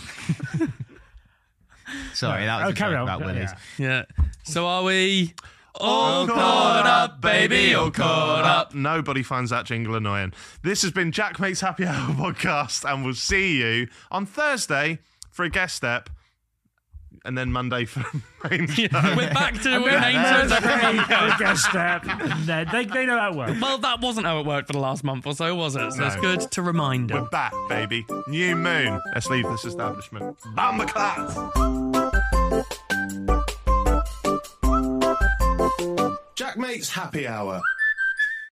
S5: Sorry, that was a
S6: carry
S5: joke
S6: on.
S5: about Willy's.
S2: Yeah. So are we all caught up, baby? All caught up.
S1: Nobody finds that jingle annoying. This has been Jack Mate's Happy Hour podcast, and we'll see you on Thursday for a guest step. And then Monday for main show.
S2: We're back to the main
S6: Guest step. They know how it works.
S2: Well, that wasn't how it worked for the last month or so, was it? So it's good to remind
S1: We're
S2: them.
S1: back, baby. New moon. Let's leave this establishment. Bumperclat! Jack Mate's Happy Hour.